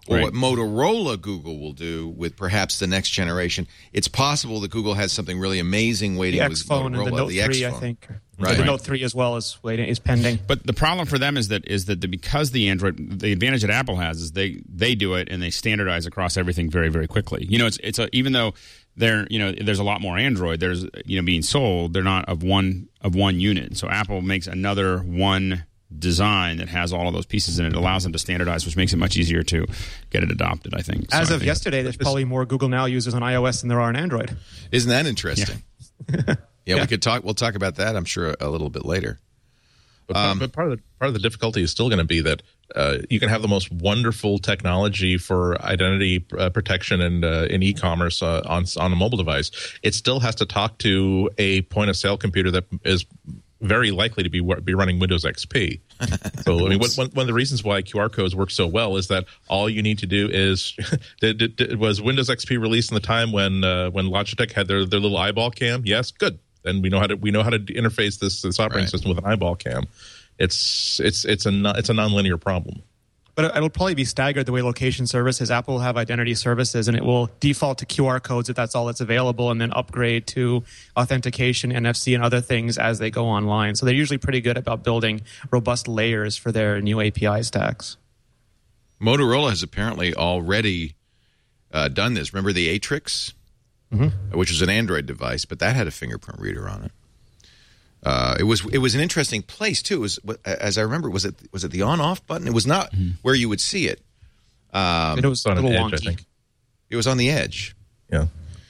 or what Motorola Google will do with perhaps the next generation. It's possible that Google has something really amazing waiting with Motorola. And the Note 3, I think. Right. The Note 3 as well is pending. But the problem for them is that because the advantage that Apple has is they do it and they standardize across everything very, very quickly. Even though there's a lot more Android being sold, they're not of one unit. So Apple makes another one design that has all of those pieces in it. It allows them to standardize, which makes it much easier to get it adopted, I think. As of yesterday, there's probably more Google Now users on iOS than there are on Android. Isn't that interesting? Yeah. We'll talk about that, I'm sure, a little bit later. But part of the difficulty is still going to be that you can have the most wonderful technology for identity protection and in e-commerce on a mobile device. It still has to talk to a point-of-sale computer that is very likely to be running Windows XP. So, I mean, one of the reasons why QR codes work so well is that all you need to do is was Windows XP released in the time when Logitech had their little eyeball cam? Yes, good. Then we know how to interface this operating system with an eyeball cam. It's a nonlinear problem. But it'll probably be staggered the way location services. Apple will have identity services, and it will default to QR codes if that's all that's available, and then upgrade to authentication, NFC, and other things as they go online. So they're usually pretty good about building robust layers for their new API stacks. Motorola has apparently already done this. Remember the Atrix, which was an Android device, but that had a fingerprint reader on it. It was an interesting place too. It was, as I remember, was it the on-off button? It was not where you would see it. It was on a little an edge, wonky. I think. It was on the edge. Yeah.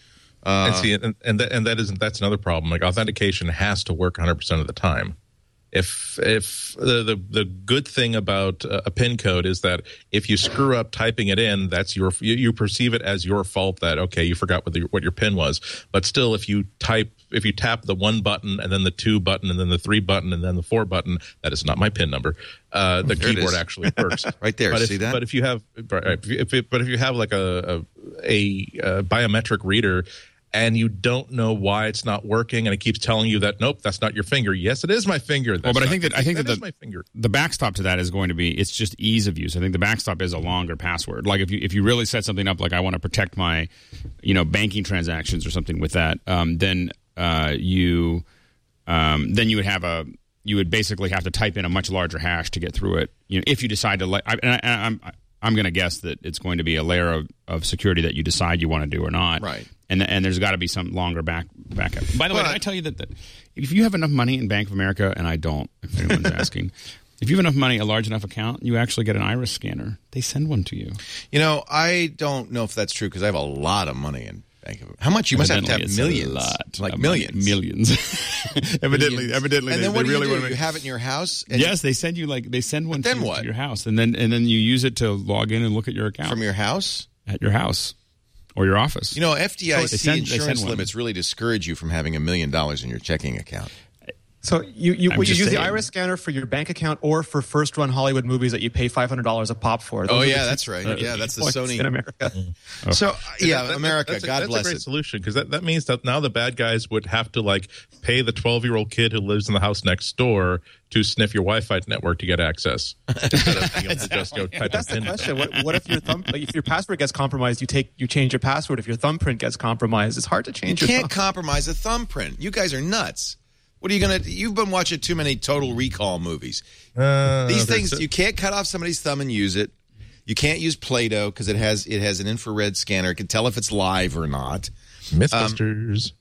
That's another problem. Like, authentication has to work 100% of the time. If the good thing about a PIN code is that if you screw up typing it in, that's you perceive it as your fault that, okay, you forgot what your PIN was. But still, if you tap the 1 button and then the 2 button and then the 3 button and then the 4 button, that is not my PIN number. The keyboard actually works right there. See that? But if you have like a biometric reader, and you don't know why it's not working, and it keeps telling you that, nope, that's not your finger. Yes, it is my finger. Well, but I think that my finger. The backstop to that is going to be, it's just ease of use. I think the backstop is a longer password. Like if you really set something up, like I want to protect my, banking transactions or something with that, then you would basically have to type in a much larger hash to get through it. If you decide to I'm going to guess that it's going to be a layer of security that you decide you want to do or not. Right. And there's got to be some longer backup. By the way, did I tell you that if you have enough money in Bank of America, and I don't, if anyone's asking, if you have enough money, a large enough account, you actually get an iris scanner. They send one to you. I don't know if that's true because I have a lot of money in Bank of America. How much? You must have to have millions. A lot. Like millions. Millions. Evidently. And then what do you do? You have it in your house? Yes, they send one to your house. And then you use it to log in and look at your account. From your house? At your house. Or your office. FDIC insurance limits really discourage you from having $1 million in your checking account. So you use the iris scanner for your bank account or for first-run Hollywood movies that you pay $500 a pop for. That's right. Yeah, that's the Sony in America. So America, God bless it. That's a great solution, because that means that now the bad guys would have to pay the 12-year-old kid who lives in the house next door to sniff your Wi-Fi network to get access. Instead of being able to just go type That's a PIN. the question. What if if your password gets compromised? You change your password. If your thumbprint gets compromised, it's hard to change. You can't compromise a thumbprint. You guys are nuts. What are you going to... You've been watching too many Total Recall movies. These things, you can't cut off somebody's thumb and use it. You can't use Play-Doh because it has an infrared scanner. It can tell if it's live or not. Mythbusters.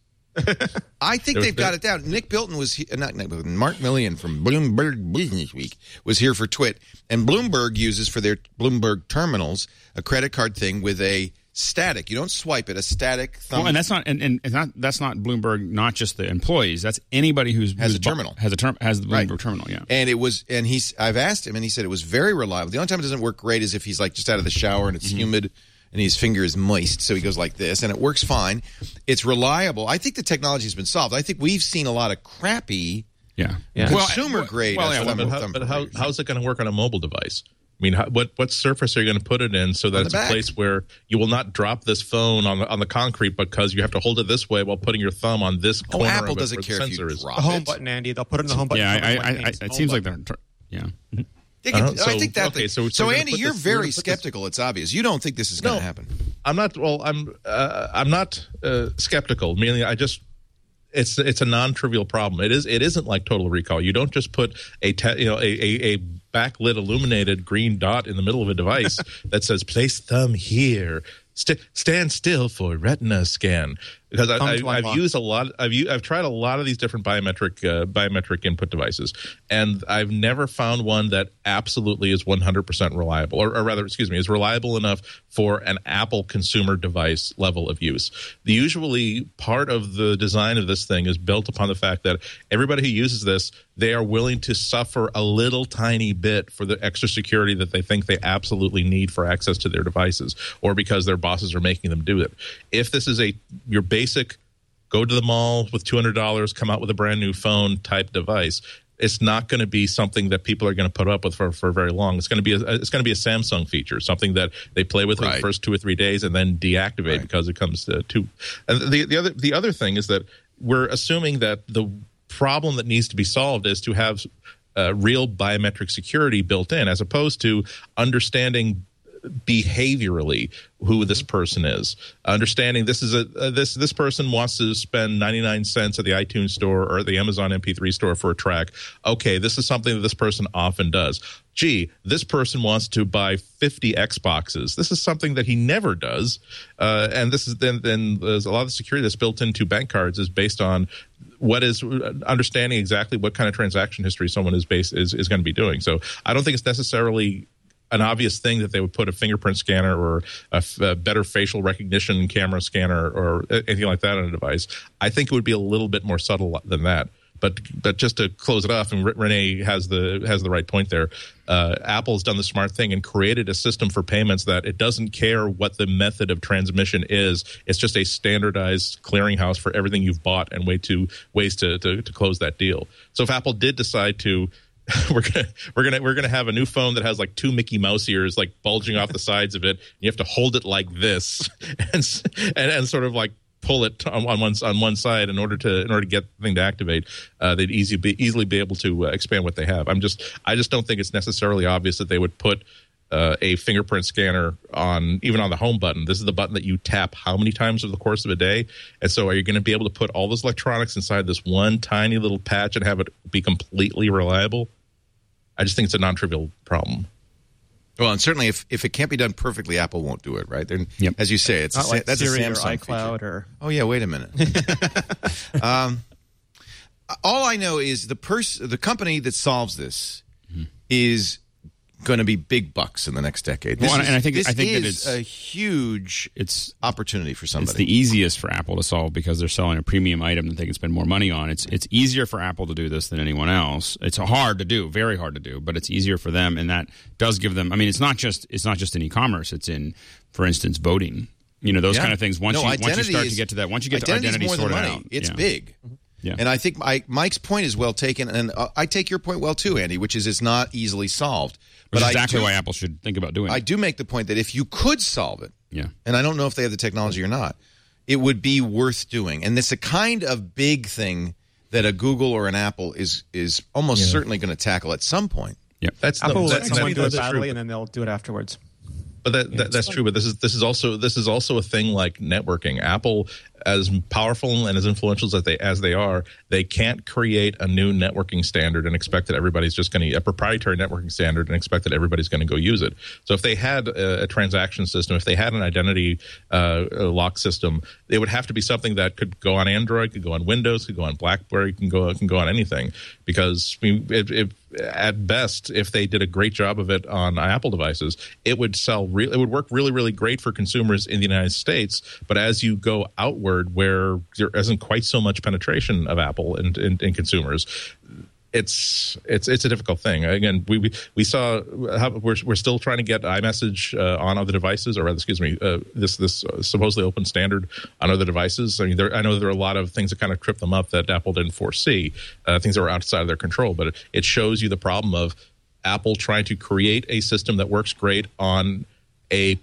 I think they've got it down. Nick Bilton Mark Millian from Bloomberg Business Week was here for Twit. And Bloomberg uses for their Bloomberg terminals a credit card thing with a static. You don't swipe it. A static thumb. Well, and that's not that's not Bloomberg. Not just the employees. That's anybody has a terminal. Has the Bloomberg terminal. Yeah. And I've asked him, and he said it was very reliable. The only time it doesn't work great is if he's just out of the shower and it's humid and his finger is moist, so he goes like this, and it works fine. It's reliable. I think the technology has been solved. I think we've seen a lot of crappy, consumer grade. But how's it going to work on a mobile device? I mean, what surface are you going to put it in so that it's a place where you will not drop this phone on the concrete because you have to hold it this way while putting your thumb on this corner Apple of it doesn't care if you drop the home button, Andy. They'll put it in the home button. Yeah, it seems like they're... Yeah. I think that. Okay, so Andy, you're very skeptical. It's obvious. You don't think this is going to happen. I'm not. Well, I'm not skeptical. Meaning, it's a non-trivial problem. It isn't like Total Recall. You don't just put a backlit illuminated green dot in the middle of a device that says "Place thumb here." Stand still for retina scan, because I've used a lot. I've tried a lot of these different biometric input devices, and I've never found one that absolutely is 100% reliable, or rather, is reliable enough for an Apple consumer device level of use. Usually, part of the design of this thing is built upon the fact that everybody who uses this, they are willing to suffer a little tiny bit for the extra security that they think they absolutely need for access to their devices, or because their bosses are making them do it. If this is your basic go to the mall with $200, come out with a brand new phone type device, it's not going to be something that people are going to put up with for very long. It's going to be a Samsung feature, something that they play with in the first 2 or 3 days and then deactivate because it comes to. And the other thing is that we're assuming that the problem that needs to be solved is to have real biometric security built in, as opposed to understanding behaviorally who this person is, understanding this person wants to spend 99 cents at the iTunes store or the Amazon MP3 store for a track. Okay, this is something that this person often does. Gee, this person wants to buy 50 Xboxes. This is something that he never does, and this is then there's a lot of the security that's built into bank cards is based on what is understanding exactly what kind of transaction history someone is going to be doing. So I don't think it's necessarily an obvious thing that they would put a fingerprint scanner or a better facial recognition camera scanner or anything like that on a device. I think it would be a little bit more subtle than that. But just to close it off, and Renee has the right point there. Apple's done the smart thing and created a system for payments that it doesn't care what the method of transmission is. It's just a standardized clearinghouse for everything you've bought and ways to close that deal. So if Apple did decide to we're gonna have a new phone that has like 2 Mickey Mouse ears like bulging off the sides of it. You have to hold it like this and sort of like pull it on one side in order to get the thing to activate. They'd easily be able to expand what they have. I just don't think it's necessarily obvious that they would put a fingerprint scanner even on the home button. This is the button that you tap how many times over the course of a day. And so are you going to be able to put all those electronics inside this one tiny little patch and have it be completely reliable? I just think it's a non-trivial problem. Well, and certainly if it can't be done perfectly, Apple won't do it, right? Then, as you say, that's like that's Siri a Samsung or iCloud feature. or. Oh yeah, wait a minute. All I know is the company that solves this is going to be big bucks in the next decade. This is a huge opportunity for somebody. It's the easiest for Apple to solve because they're selling a premium item that they can spend more money on. It's easier for Apple to do this than anyone else. It's hard to do, very hard to do, but it's easier for them, and that does give them. I mean, it's not just in e-commerce. It's in, for instance, voting. Those kind of things. Once you start to get to that, once you get to identity sorted out, it's big. Yeah. And I think Mike's point is well taken, and I take your point well too, Andy, which is it's not easily solved. Which is exactly why Apple should think about doing it. I do make the point that if you could solve it, and I don't know if they have the technology or not, it would be worth doing. And it's a kind of big thing that a Google or an Apple is almost certainly going to tackle at some point. Yeah, Apple will let someone do it badly, and then they'll do it afterwards. But that's true. But this is also a thing like networking. Apple, as powerful and as influential as they are, they can't create a new networking standard and expect that everybody's just going to a proprietary networking standard and expect that everybody's going to go use it. So if they had a transaction system, if they had an identity lock system, it would have to be something that could go on Android, could go on Windows, could go on BlackBerry, can go on anything. Because at best, if they did a great job of it on Apple devices, it would it would work really, really great for consumers in the United States. But as you go outward, where there isn't quite so much penetration of Apple in consumers, it's a difficult thing. Again, we saw we're still trying to get iMessage on other devices, or rather, this supposedly open standard on other devices. I mean, I know there are a lot of things that kind of trip them up that Apple didn't foresee, things that were outside of their control. But it shows you the problem of Apple trying to create a system that works great on a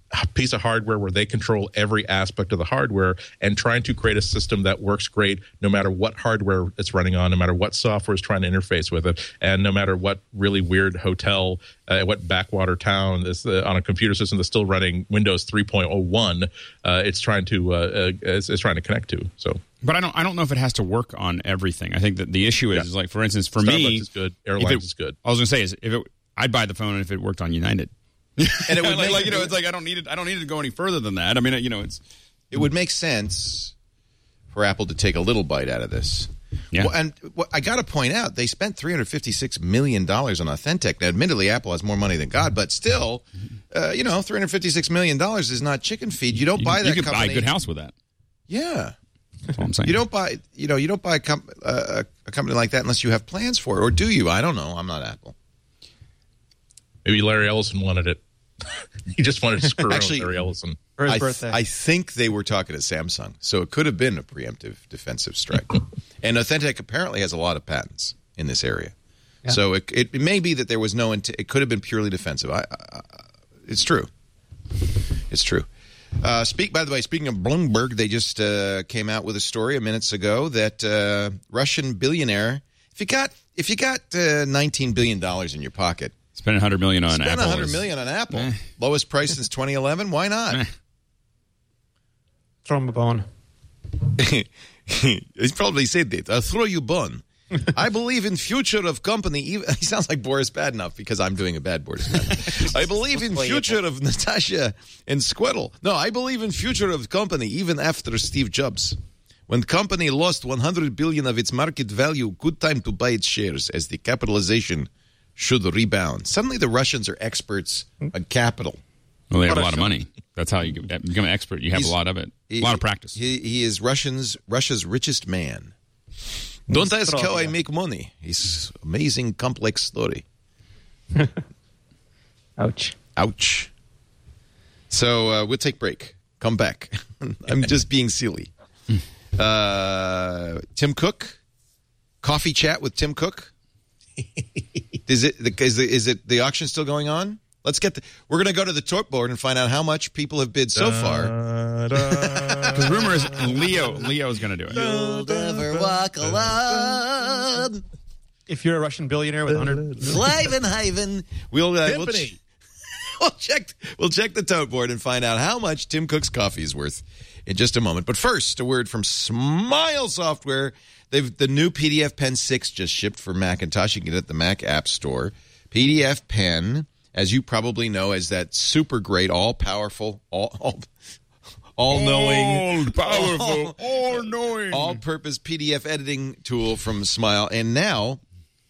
piece of hardware where they control every aspect of the hardware, and trying to create a system that works great no matter what hardware it's running on, no matter what software is trying to interface with it, and no matter what really weird hotel, what backwater town is on a computer system that's still running Windows 3.01, it's trying to connect to. So. But I don't know if it has to work on everything. I think that the issue is like, for instance, for Starbucks me, is good. Airlines is good. I was going to say I'd buy the phone if it worked on United. And it would like it's like I don't need it to go any further than that. I mean, it would make sense for Apple to take a little bite out of this. Yeah. Well, and I got to point out, they spent $356 million on Authentec. Now, admittedly, Apple has more money than God, but still, $356 million is not chicken feed. You don't buy that. You could company. buy a good house with that. Yeah. That's all I'm saying. You don't buy a company like that unless you have plans for it, or do you? I don't know. I'm not Apple. Maybe Larry Ellison wanted it. He just wanted to screw around with Larry Ellison. For his birthday. I think they were talking to Samsung, so it could have been a preemptive defensive strike. And Authentec apparently has a lot of patents in this area. Yeah. So it may be that there was no it could have been purely defensive. It's true. It's true. By the way, speaking of Bloomberg, they just came out with a story minutes ago that Russian billionaire, if you got $19 billion in your pocket, spend $100 million on Apple. Spend $100 million on Apple. Lowest price since 2011. Why not? Throw him a bone. He probably said that. I'll throw you a bone. I believe in future of company. He sounds like Boris Badenoff because I'm doing a bad Boris Badenoff. I believe in future of Natasha and Squirrel. No, I believe in future of company even after Steve Jobs. When company lost $100 billion of its market value, good time to buy its shares as the capitalization should rebound. Suddenly the Russians are experts on capital. Well, they have a lot of money. That's how you become an expert. You have a lot of it. A lot of practice. He is Russia's richest man. Don't ask how I make money. It's amazing, complex story. Ouch. Ouch. So we'll take a break. Come back. I'm just being silly. Tim Cook. Coffee chat with Tim Cook. Is it the auction still going on? We're going to go to the talk board and find out how much people have bid so far. Because rumor is Leo's going to do it. You'll never walk alone. If you're a Russian billionaire with 100 Haven. We'll check the tote board and find out how much Tim Cook's coffee is worth in just a moment. But first, a word from Smile Software. The new PDF Pen 6 just shipped for Macintosh. You can get it at the Mac App Store. PDF Pen, as you probably know, is that super great, all-powerful, all-knowing, all-powerful, all-knowing, all-purpose PDF editing tool from Smile. And now,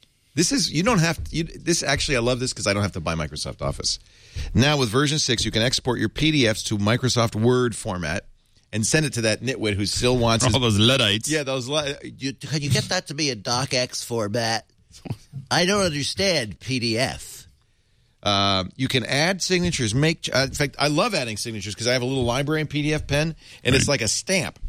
I love this because I don't have to buy Microsoft Office. Now, with version 6, you can export your PDFs to Microsoft Word format and send it to that nitwit who still wants all those Luddites. Yeah, those. Can you get that to be a DocX format? I don't understand PDF. You can add signatures. In fact, I love adding signatures because I have a little library in PDF Pen, and It's like a stamp.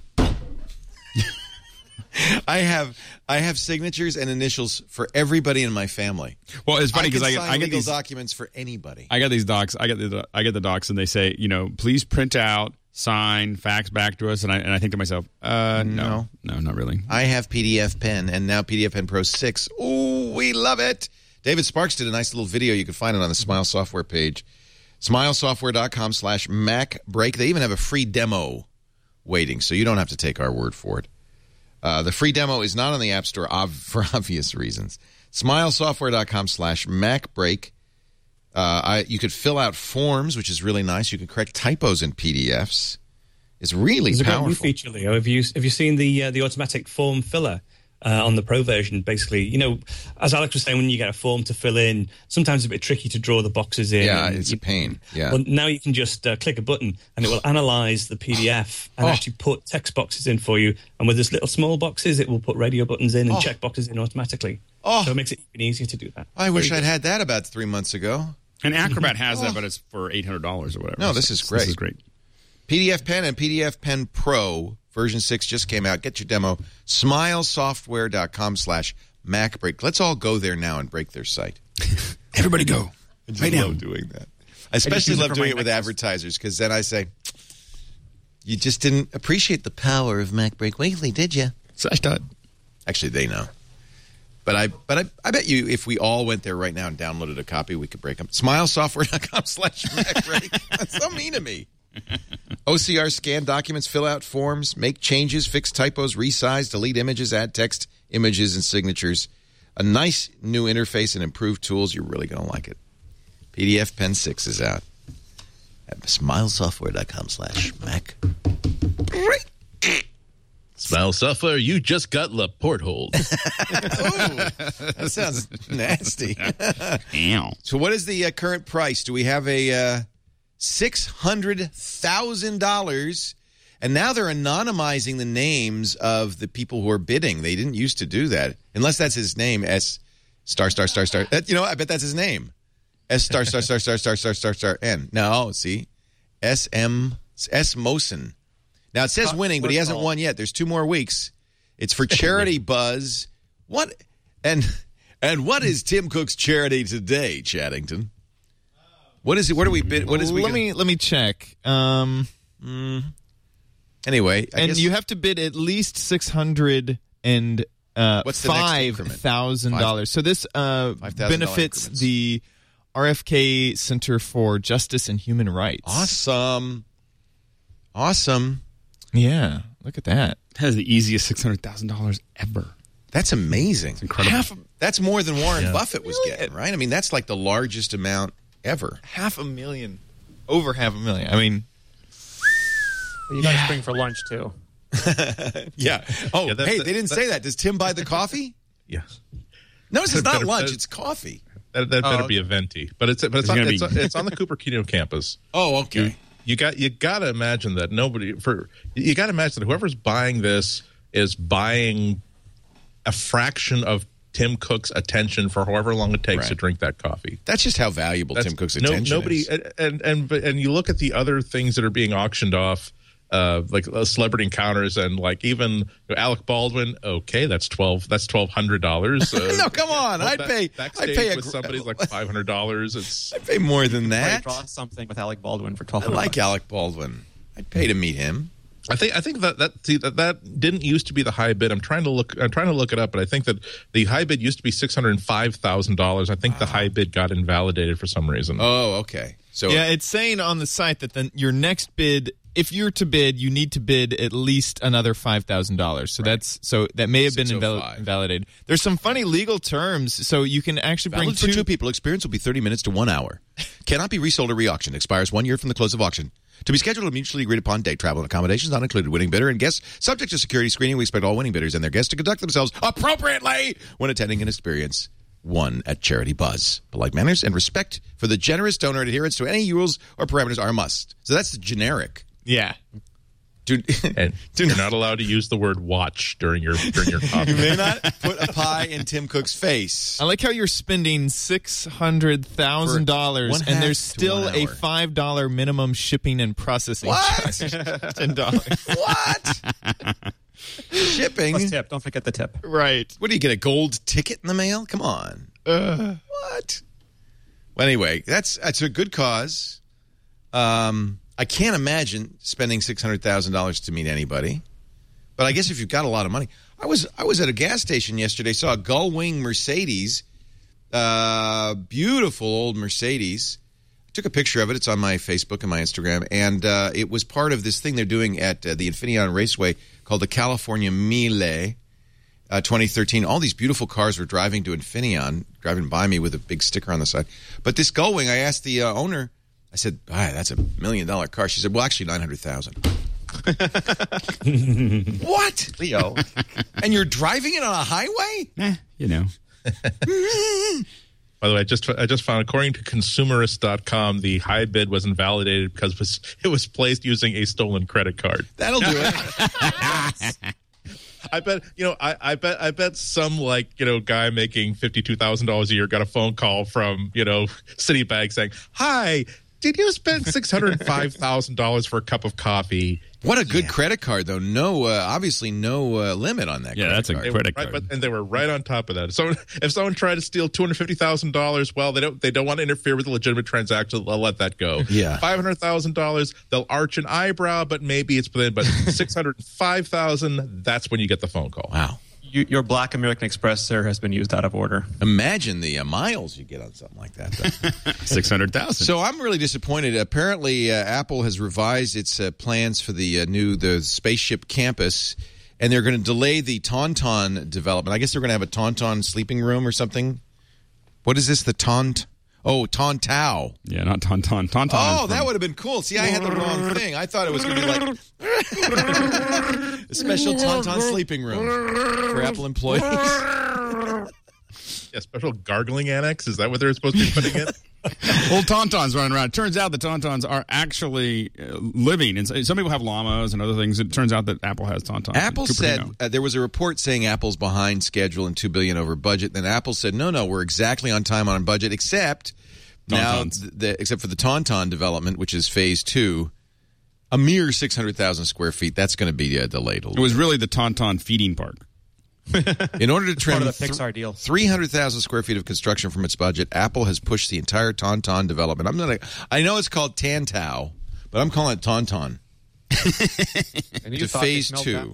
I have signatures and initials for everybody in my family. Well, it's funny because I get these documents for anybody. I got these docs. I get the docs, and they say, please print out, sign, fax back to us, and I think to myself, no, not really. I have PDF Pen, and now PDF Pen Pro 6. Ooh, we love it. David Sparks did a nice little video. You can find it on the Smile Software page. SmileSoftware.com/MacBreak. They even have a free demo waiting, so you don't have to take our word for it. The free demo is not on the App Store for obvious reasons. SmileSoftware.com/MacBreak. You could fill out forms, which is really nice. You can correct typos in PDFs. It's really powerful. There's a great new feature, Leo. Have you seen the automatic form filler on the Pro version? Basically, as Alex was saying, when you get a form to fill in, sometimes it's a bit tricky to draw the boxes in. Yeah, it's a pain. Yeah. Well, now you can just click a button and it will analyze the PDF and actually put text boxes in for you. And with this little small boxes, it will put radio buttons in and check boxes in automatically. So it makes it even easier to do that. I wish I'd had that about 3 months ago. And Acrobat has that, but it's for $800 or whatever. No, this is great. This is great. PDF Pen and PDF Pen Pro version 6 just came out. Get your demo. SmileSoftware.com/MacBreak. Let's all go there now and break their site. Everybody go. I love doing that. I especially love doing it with advertisers because then I say, you just didn't appreciate the power of MacBreak Weekly, did you? So I thought. Actually, they know. But I bet you if we all went there right now and downloaded a copy, we could break them. Smilesoftware.com/MacBreak. That's so mean to me. OCR scan documents, fill out forms, make changes, fix typos, resize, delete images, add text, images, and signatures. A nice new interface and improved tools. You're really going to like it. PDF Pen 6 is out at smilesoftware.com/Mac. Great. Smile Software, you just got la porthole. That sounds nasty. Ow. So what is the current price? Do we have a $600,000? And now they're anonymizing the names of the people who are bidding. They didn't used to do that. Unless that's his name, S*******. I bet that's his name. S***********N. No, see? S. Mosen. Now, it says winning, but he hasn't won yet. There's 2 more weeks. It's for Charity Buzz. What? And what is Tim Cook's charity today, Chaddington? What is it? What do we bid? What is we? Let me check. Anyway, you have to bid at least $605,000. So this benefits the RFK Center for Justice and Human Rights. Awesome. Yeah, look at that. That is the easiest $600,000 ever. That's amazing. It's incredible. That's more than Warren Buffett was getting, right? I mean, that's like the largest amount ever. $500,000. Over $500,000. I mean, you guys bring for lunch too. Yeah. Oh, hey, they didn't say that. Does Tim buy the coffee? Yes. No, it's not lunch. It's coffee. That better be a venti, but it's on the Cupertino campus. Oh, okay. You got to imagine that you got to imagine that whoever's buying this is buying a fraction of Tim Cook's attention for however long it takes to drink that coffee. That's just how valuable Tim Cook's attention is. And you look at the other things that are being auctioned off, like celebrity encounters, and like even Alec Baldwin. Okay, that's $1,200. No, come on, I'd pay with somebody's like $500. I'd pay more than that. Draw something with Alec Baldwin for $1,200. I like Alec Baldwin. I'd pay to meet him. I think that didn't used to be the high bid. I'm trying to look it up, but I think that the high bid used to be $605,000. I think the high bid got invalidated for some reason. Oh, okay. So yeah, it's saying on the site that your next bid, if you're to bid, you need to bid at least another $5,000. So that may have been invalidated. There's some funny legal terms, so you can actually bring for 2 people. Experience will be 30 minutes to 1 hour. Cannot be resold or re-auctioned. Expires 1 year from the close of auction. To be scheduled a mutually agreed upon date. Travel and accommodations not included. Winning bidder and guests subject to security screening. We expect all winning bidders and their guests to conduct themselves appropriately when attending an Experience 1 at Charity Buzz. Polite manners and respect for the generous donor and adherence to any rules or parameters are a must. So that's the generic. Yeah. You're not allowed to use the word watch during your coffee. You may not put a pie in Tim Cook's face. I like how you're spending $600,000 and there's still a $5 minimum shipping and processing charge. $10. What? Shipping? Plus tip. Don't forget the tip. Right. What do you get, a gold ticket in the mail? Come on. What? Well, anyway, that's a good cause. I can't imagine spending $600,000 to meet anybody, but I guess if you've got a lot of money, I was at a gas station yesterday, saw a Gullwing Mercedes, beautiful old Mercedes. I took a picture of it. It's on my Facebook and my Instagram, and it was part of this thing they're doing at the Infineon Raceway called the California Mille 2013. All these beautiful cars were driving to Infineon, driving by me with a big sticker on the side. But this Gullwing, I asked the owner. I said, that's a $1 million car. She said, well, actually, $900,000. What? Leo. And you're driving it on a highway? You know. By the way, I just found, according to consumerist.com, the high bid was invalidated because it was placed using a stolen credit card. That'll do it. I bet some guy making $52,000 a year got a phone call from Citibank saying, "Hi, did you spend $605,000 for a cup of coffee? What a good credit card, though. No, obviously no limit on that. Yeah, that's card. a credit card. And they were right on top of that. So if someone tried to steal $250,000, well, they don't want to interfere with a legitimate transaction. They'll let that go. Yeah, $500,000, they'll arch an eyebrow, but maybe it's within. But $605,000, that's when you get the phone call. Wow. Your Black American Express, sir, has been used out of order. Imagine the miles you get on something like that. 600,000. So I'm really disappointed. Apparently, Apple has revised its plans for the spaceship campus, and they're going to delay the Tauntaun development. I guess they're going to have a Tauntaun sleeping room or something. What is this? The Tauntau. Yeah, not Tauntaun. Tauntaun. Oh, that would have been cool. See, I had the wrong thing. I thought it was going to be like a special Tauntaun sleeping room for Apple employees. Yeah, special gargling annex. Is that what they're supposed to be putting in? Old Tauntauns running around. It turns out the Tauntauns are actually living. And some people have llamas and other things. It turns out that Apple has Tauntauns. Apple said there was a report saying Apple's behind schedule and $2 billion over budget. Then Apple said, no, we're exactly on time on budget, except except for the Tauntaun development, which is phase 2, a mere 600,000 square feet. That's going to be delayed a little. It was really the Tauntaun feeding park. In order to trim part of the Pixar deal. 300,000 square feet of construction from its budget, Apple has pushed the entire Tauntaun development. I know it's called Tantau, but I'm calling it Tauntaun. To phase 2.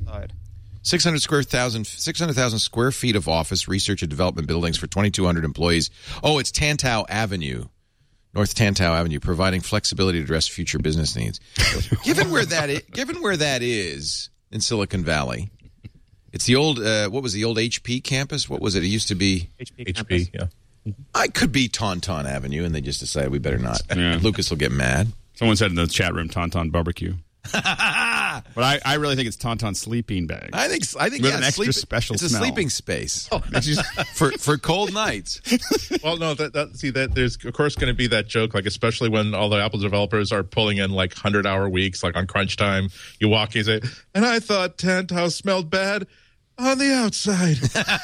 600,000 square feet of office, research, and development buildings for 2,200 employees. Oh, it's Tantau Avenue, North Tantau Avenue, providing flexibility to address future business needs. Given where that is in Silicon Valley. It's the old, what was the old HP campus? What was it? It used to be HP, yeah. I could be Tauntaun Avenue, and they just decided we better not. Yeah. Lucas will get mad. Someone said in the chat room, Tauntaun barbecue. But I really think it's Tauntaun sleeping bag. I think with an extra special it's smell. A sleeping space for cold nights. Well, no, that there's of course going to be that joke, like especially when all the Apple developers are pulling in like 100-hour weeks, like on crunch time. You walk in and say, "And I thought Tantau smelled bad on the outside."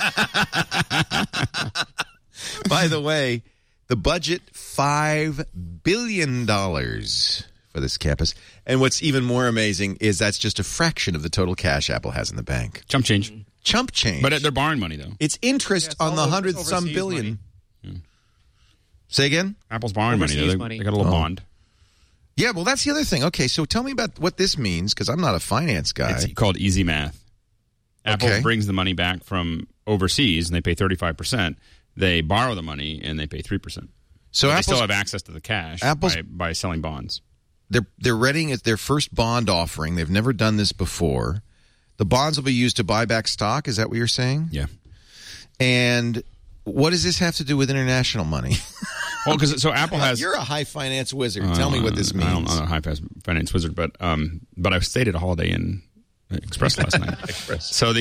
By the way, the budget $5 billion for this campus. And what's even more amazing is that's just a fraction of the total cash Apple has in the bank. Chump change. Chump change. But they're borrowing money, though. It's interest on the 100-some billion. Yeah. Say again? Apple's borrowing money. They got a little bond. Yeah, well, that's the other thing. Okay, so tell me about what this means, because I'm not a finance guy. It's called easy math. Apple brings the money back from overseas, and they pay 35%. They borrow the money, and they pay 3%. So they still have access to the cash by selling bonds. They're readying their first bond offering. They've never done this before. The bonds will be used to buy back stock. Is that what you're saying? Yeah. And what does this have to do with international money? Well, because Apple has. You're a high finance wizard. Tell me what this means. I'm not a high finance wizard, but I stayed at a Holiday Inn Express last night. So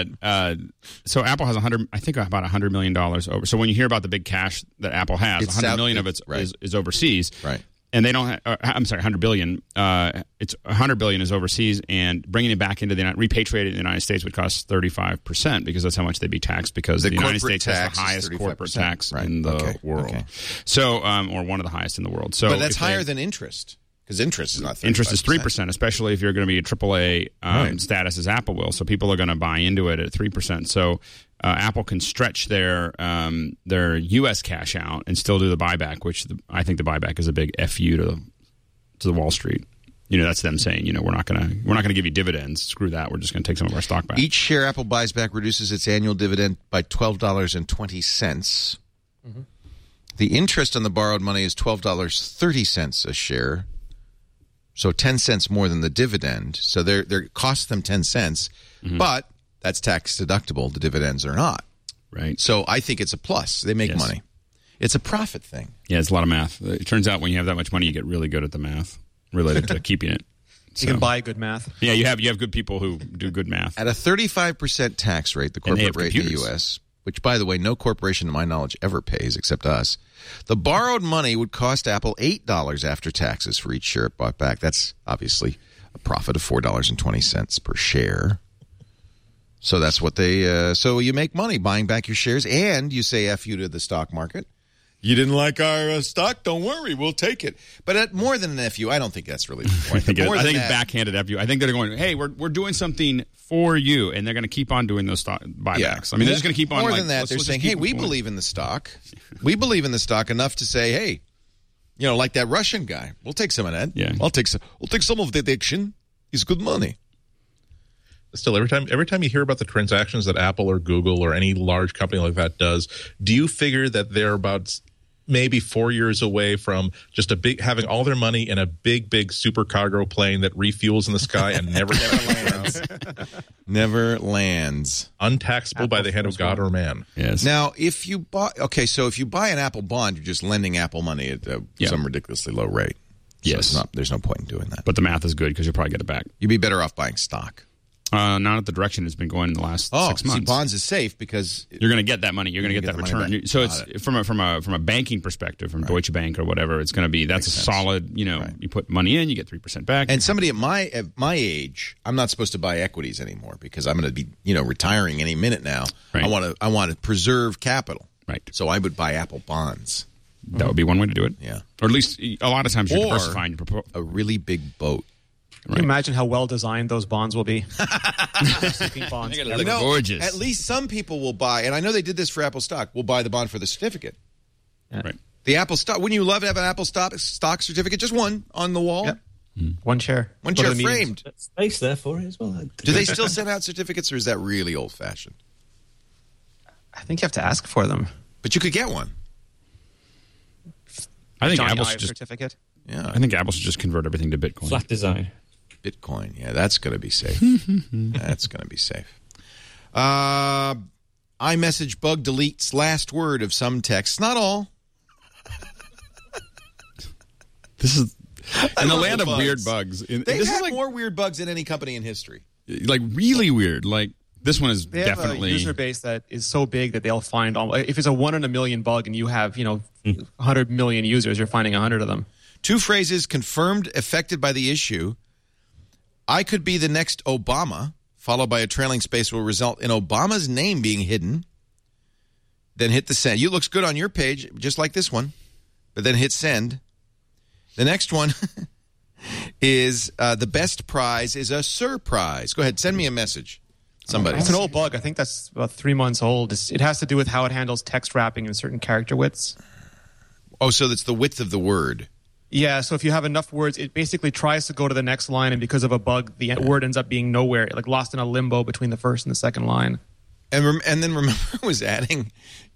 so Apple has about $100 million over. So when you hear about the big cash that Apple has, $100 million of it is overseas. Right. And they don't have, $100 billion. It's $100 billion is overseas, and bringing it back into repatriating the United States would cost 35% because that's how much they'd be taxed, because the United States has the highest corporate tax in the world. Okay. So, or one of the highest in the world. So, but that's higher than interest. Because interest is not 35%. Interest is 3%, especially if you're going to be a AAA status as Apple will. So people are going to buy into it at 3%. So Apple can stretch their U.S. cash out and still do the buyback, which I think the buyback is a big FU to the Wall Street. That's them saying, we're not going to give you dividends. Screw that. We're just going to take some of our stock back. Each share Apple buys back reduces its annual dividend by $12.20. Mm-hmm. The interest on the borrowed money is $12.30 a share. So 10 cents more than the dividend. So they cost them 10 cents, but that's tax deductible. The dividends are not. Right. So I think it's a plus. They make money. It's a profit thing. Yeah, it's a lot of math. It turns out when you have that much money, you get really good at the math related to keeping it. You can buy good math. Yeah, you have good people who do good math. At a 35% tax rate, the corporate rate in the U.S., which, by the way, no corporation to my knowledge ever pays except us, the borrowed money would cost Apple $8 after taxes for each share it bought back. That's obviously a profit of $4.20 per share. So that's what so you make money buying back your shares, and you say F you to the stock market. You didn't like our stock? Don't worry, we'll take it. But at more than an FU, I don't think that's really the point. I think backhanded FU. I think they're going, hey, we're doing something for you, and they're going to keep on doing those stock buybacks. Yeah. I mean, they're just going to keep on. More than that, they're saying, hey, we believe in the stock. We believe in the stock enough to say, hey, like that Russian guy. We'll take some of that. Yeah. We'll take some of the addiction. It's good money. Still, every time you hear about the transactions that Apple or Google or any large company like that does, do you figure that they're about maybe 4 years away from just having all their money in a big super cargo plane that refuels in the sky and never lands? Never lands. Untaxable Apple by the hand of God or man. Yes. Now, if you buy an Apple bond, you're just lending Apple money at some ridiculously low rate. So yes. There's no point in doing that. But the math is good because you'll probably get it back. You'd be better off buying stock. Not at the direction it's been going in the last 6 months. See, bonds is safe because you're going to get that money. You're going to get that return. So it's from a banking perspective, from Deutsche Bank or whatever. It's going to be that's a solid. You put money in, you get 3% back. And somebody at my age, I'm not supposed to buy equities anymore because I'm going to be retiring any minute now. Right. I want to preserve capital. Right. So I would buy Apple bonds. That would be one way to do it. Yeah. Or at least a lot of times you're diversifying. A really big boat. Can you imagine how well designed those bonds will be? Bonds. Gorgeous. At least some people will buy, and I know they did this for Apple stock, will buy the bond for the certificate. Yeah. Right. The Apple stock. Wouldn't you love to have an Apple stock certificate? Just one on the wall? Yep. One chair. One chair framed. Space there for it as well. Do they still send out certificates, or is that really old-fashioned? I think you have to ask for them. But you could get one. I think Johnny Apple Ive should certificate. Yeah. I think Apple should just convert everything to Bitcoin. Flat design. Bitcoin. Yeah, that's going to be safe. That's going to be safe. iMessage bug deletes last word of some texts. Not all. This is in the land of weird bugs. They've had more weird bugs than any company in history. Like really weird. Like this one is definitely a user base that is so big that they'll find if it's a 1 in a million bug and you have 100 million users, you're finding 100 of them. 2 phrases confirmed affected by the issue. I could be the next Obama, followed by a trailing space will result in Obama's name being hidden. Then hit the send. It looks good on your page, just like this one. But then hit send. The next one is the best prize is a surprise. Go ahead, send me a message. Somebody. It's an old bug. I think that's about 3 months old. It has to do with how it handles text wrapping and certain character widths. Oh, so that's the width of the word. Yeah, so if you have enough words, it basically tries to go to the next line, and because of a bug, the word ends up being nowhere, like lost in a limbo between the first and the second line. And then remember, it was adding.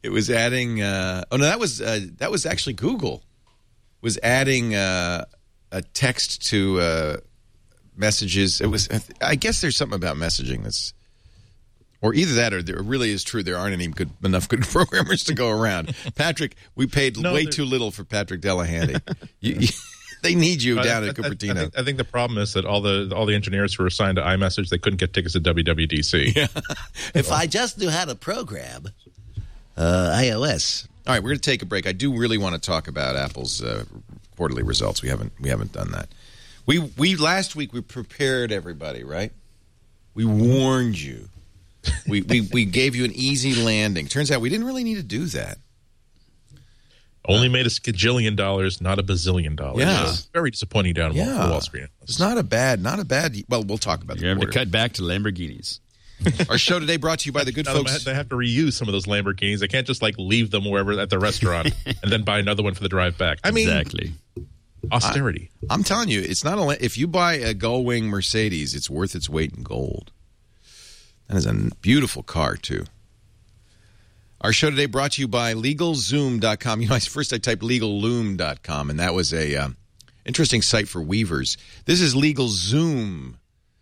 That was actually Google was adding a text to messages. It was. I guess there's something about messaging that's. Or either that, or it really is true. There aren't any enough good programmers to go around. Patrick, we paid way too little for Patrick Delahanty. They need you down at Cupertino. I think the problem is that all the engineers who were assigned to iMessage, they couldn't get tickets at WWDC. Yeah. If I just knew how to program iOS. All right, we're going to take a break. I do really want to talk about Apple's quarterly results. We haven't done that. We last week we prepared everybody, right? We warned you. We gave you an easy landing. Turns out we didn't really need to do that. Only made a skajillion dollars, not a bazillion dollars. Yeah. It's very disappointing down Wall Street. It's not a bad. Well, we'll talk about it. You have to cut back to Lamborghinis. Our show today brought to you by the good folks. They have to reuse some of those Lamborghinis. They can't just leave them wherever at the restaurant and then buy another one for the drive back. Exactly. Austerity. I'm telling you, it's not if you buy a Gullwing Mercedes, it's worth its weight in gold. That is a beautiful car, too. Our show today brought to you by LegalZoom.com. First I typed LegalLoom.com, and that was a interesting site for weavers. This is LegalZoom.com.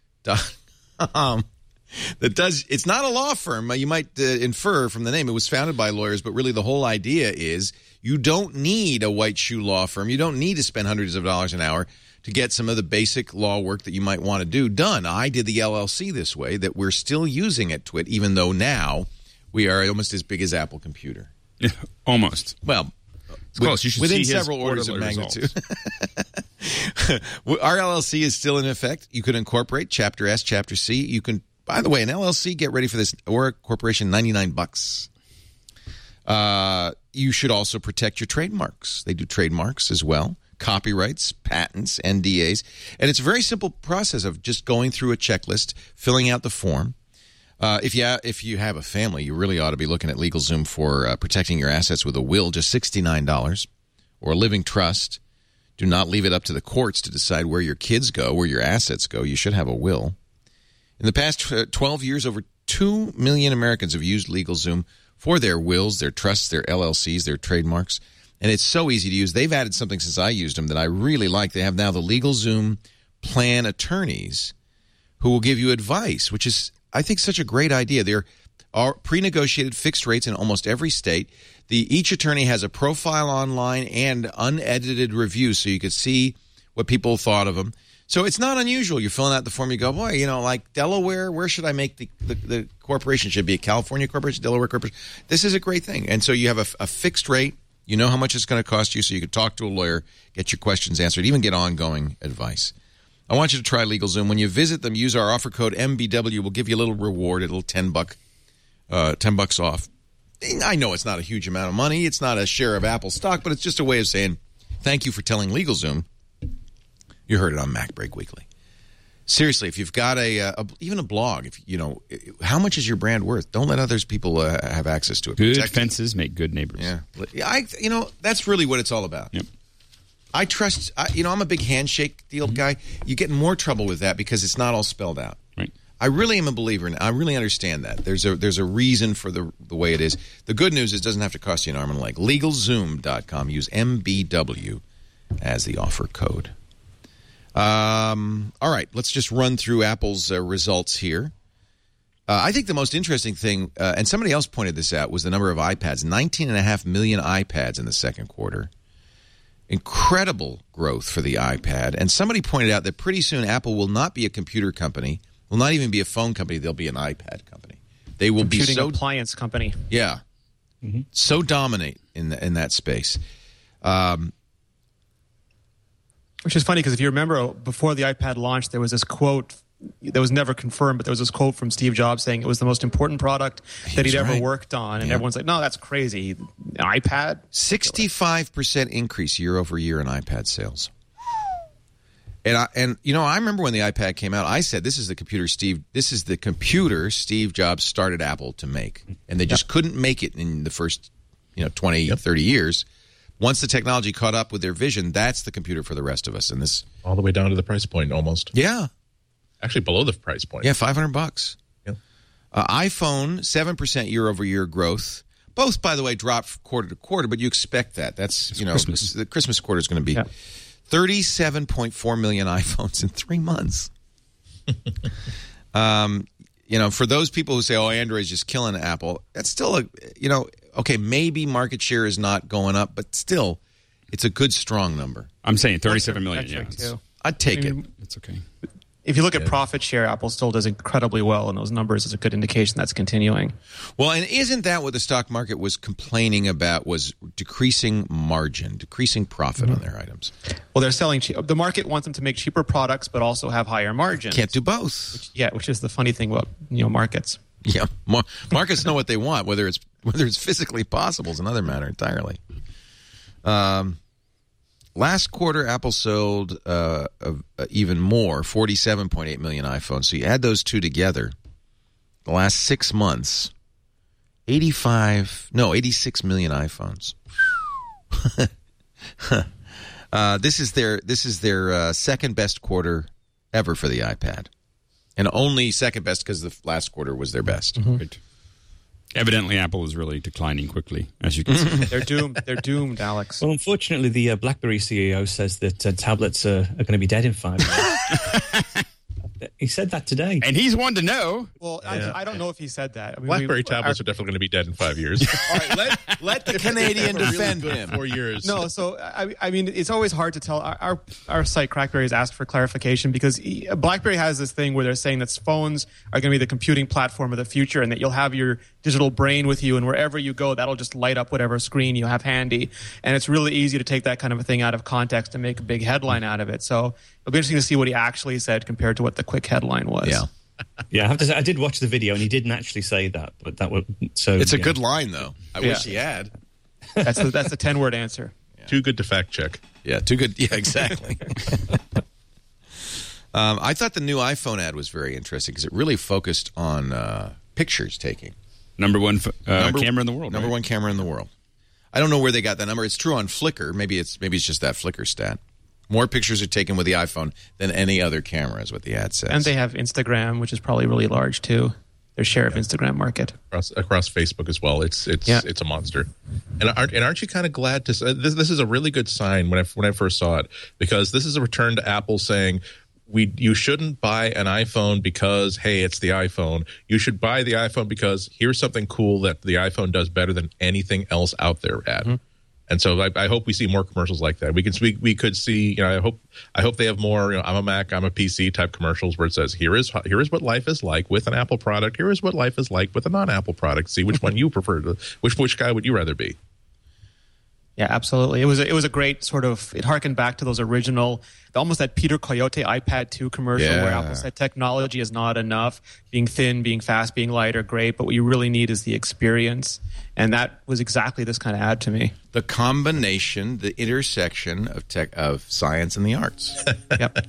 It's not a law firm. You might infer from the name. It was founded by lawyers, but really the whole idea is you don't need a white shoe law firm. You don't need to spend hundreds of dollars an hour to get some of the basic law work that you might want to do done. I did the LLC this way that we're still using at Twit, even though now we are almost as big as Apple Computer. Almost. Well, it's close. You should within see several orders of magnitude. Our LLC is still in effect. You can incorporate Chapter S, Chapter C. You can, by the way, an LLC, get ready for this, or a corporation, $99. you should also protect your trademarks. They do trademarks as well, copyrights, patents, NDAs. And it's a very simple process of just going through a checklist, filling out the form. If you have a family, you really ought to be looking at LegalZoom for protecting your assets with a will, just $69, or a living trust. Do not leave it up to the courts to decide where your kids go, where your assets go. You should have a will. In the past 12 years, over 2 million Americans have used LegalZoom for their wills, their trusts, their LLCs, their trademarks. And it's so easy to use. They've added something since I used them that I really like. They have now the LegalZoom plan attorneys who will give you advice, which is, I think, such a great idea. There are pre-negotiated fixed rates in almost every state. Each attorney has a profile online and unedited reviews, so you could see what people thought of them. So it's not unusual. You're filling out the form, you go, boy, like Delaware, where should I make the corporation? Should it be a California corporation, Delaware corporation? This is a great thing. And so you have a fixed rate. You know how much it's going to cost you, so you can talk to a lawyer, get your questions answered, even get ongoing advice. I want you to try LegalZoom. When you visit them, use our offer code MBW. We'll give you a little reward, a little $10 off. I know it's not a huge amount of money. It's not a share of Apple stock, but it's just a way of saying thank you for telling LegalZoom. You heard it on MacBreak Weekly. Seriously, if you've got even a blog, how much is your brand worth? Don't let others people have access to it. Good fences make good neighbors. Yeah, that's really what it's all about. Yep. I trust. I'm a big handshake deal guy. You get in more trouble with that because it's not all spelled out. Right. I really am a believer in it. I really understand that. There's a reason for the way it is. The good news is it doesn't have to cost you an arm and a leg. LegalZoom.com. Use MBW as the offer code. All right, let's just run through Apple's results here. I think the most interesting thing, and somebody else pointed this out, was the number of iPads. 19.5 million iPads in the second quarter. Incredible growth for the iPad. And somebody pointed out that pretty soon Apple will not be a computer company, will not even be a phone company. They'll be an iPad company. They will be computing appliance company. Yeah. Mm-hmm. So dominate in that space. Which is funny because if you remember, before the iPad launched, there was this quote that was never confirmed, but there was this quote from Steve Jobs saying it was the most important product that he'd ever worked on. And everyone's like, no, that's crazy. An iPad? 65% increase year over year in iPad sales. And I remember when the iPad came out, I said, this is the computer Steve Jobs started Apple to make. And they just couldn't make it in the first 20, 30 years. Once the technology caught up with their vision, that's the computer for the rest of us. And this all the way down to the price point almost. Yeah. Actually below the price point. Yeah, $500. Yeah. iPhone, 7% year-over-year growth. Both, by the way, dropped quarter to quarter, but you expect that. That's, Christmas. The Christmas quarter is going to be 37.4 million iPhones in 3 months. For those people who say, oh, Android is just killing Apple, that's still okay, maybe market share is not going up, but still, it's a good, strong number. I'm saying 37 million, I'd take it. It's okay. If you look at profit share, Apple still does incredibly well, and those numbers is a good indication that's continuing. Well, and isn't that what the stock market was complaining about, was decreasing margin, decreasing profit on their items? Well, they're selling cheap. The market wants them to make cheaper products, but also have higher margins. Can't do both. Which is the funny thing about markets. Yeah, markets know what they want. Whether it's physically possible is another matter entirely. Last quarter, Apple sold even more, 47.8 million iPhones. So you add those two together, the last 6 months, 86 million iPhones. This is their second best quarter ever for the iPad, and only second best because the last quarter was their best. Mm-hmm. Right. Evidently, Apple is really declining quickly, as you can see. They're doomed, Alex. Well, unfortunately, the BlackBerry CEO says that tablets are going to be dead in 5 years. He said that today. And he's one to know. Well, I don't know if he said that. BlackBerry tablets are definitely going to be dead in 5 years. All right, let the Canadian defend him. 4 years. No, so, it's always hard to tell. Our site, Crackberry, has asked for clarification because BlackBerry has this thing where they're saying that phones are going to be the computing platform of the future and that you'll have your digital brain with you, and wherever you go, that'll just light up whatever screen you have handy. And it's really easy to take that kind of a thing out of context and make a big headline out of it. So it'll be interesting to see what he actually said compared to what the quick headline was. Yeah, I have to say, I did watch the video, and he didn't actually say that, but that was so. It's a good line, though. I wish he had. That's the 10-word answer. Yeah. Too good to fact check. Yeah, too good. Yeah, exactly. I thought the new iPhone ad was very interesting because it really focused on pictures taking. Number one camera in the world. Number one camera in the world. I don't know where they got that number. It's true on Flickr. Maybe it's just that Flickr stat. More pictures are taken with the iPhone than any other camera, is what the ad says. And they have Instagram, which is probably really large too. Their share of Instagram market across Facebook as well. It's a monster. And aren't you kind of glad to say this is a really good sign when I first saw it, because this is a return to Apple saying you shouldn't buy an iPhone because, hey, it's the iPhone. You should buy the iPhone because here's something cool that the iPhone does better than anything else out there at. Mm-hmm. And so I hope we see more commercials like that. We could see, I hope they have more, I'm a Mac, I'm a PC type commercials where it says, here is what life is like with an Apple product. Here is what life is like with a non-Apple product. See which one you prefer. Which guy would you rather be? Yeah, absolutely. It was a great sort of, it harkened back to those original, almost that Peter Coyote iPad 2 commercial where Apple said technology is not enough. Being thin, being fast, being light are great, but what you really need is the experience. And that was exactly this kind of ad to me. The combination, the intersection of science and the arts. Yep.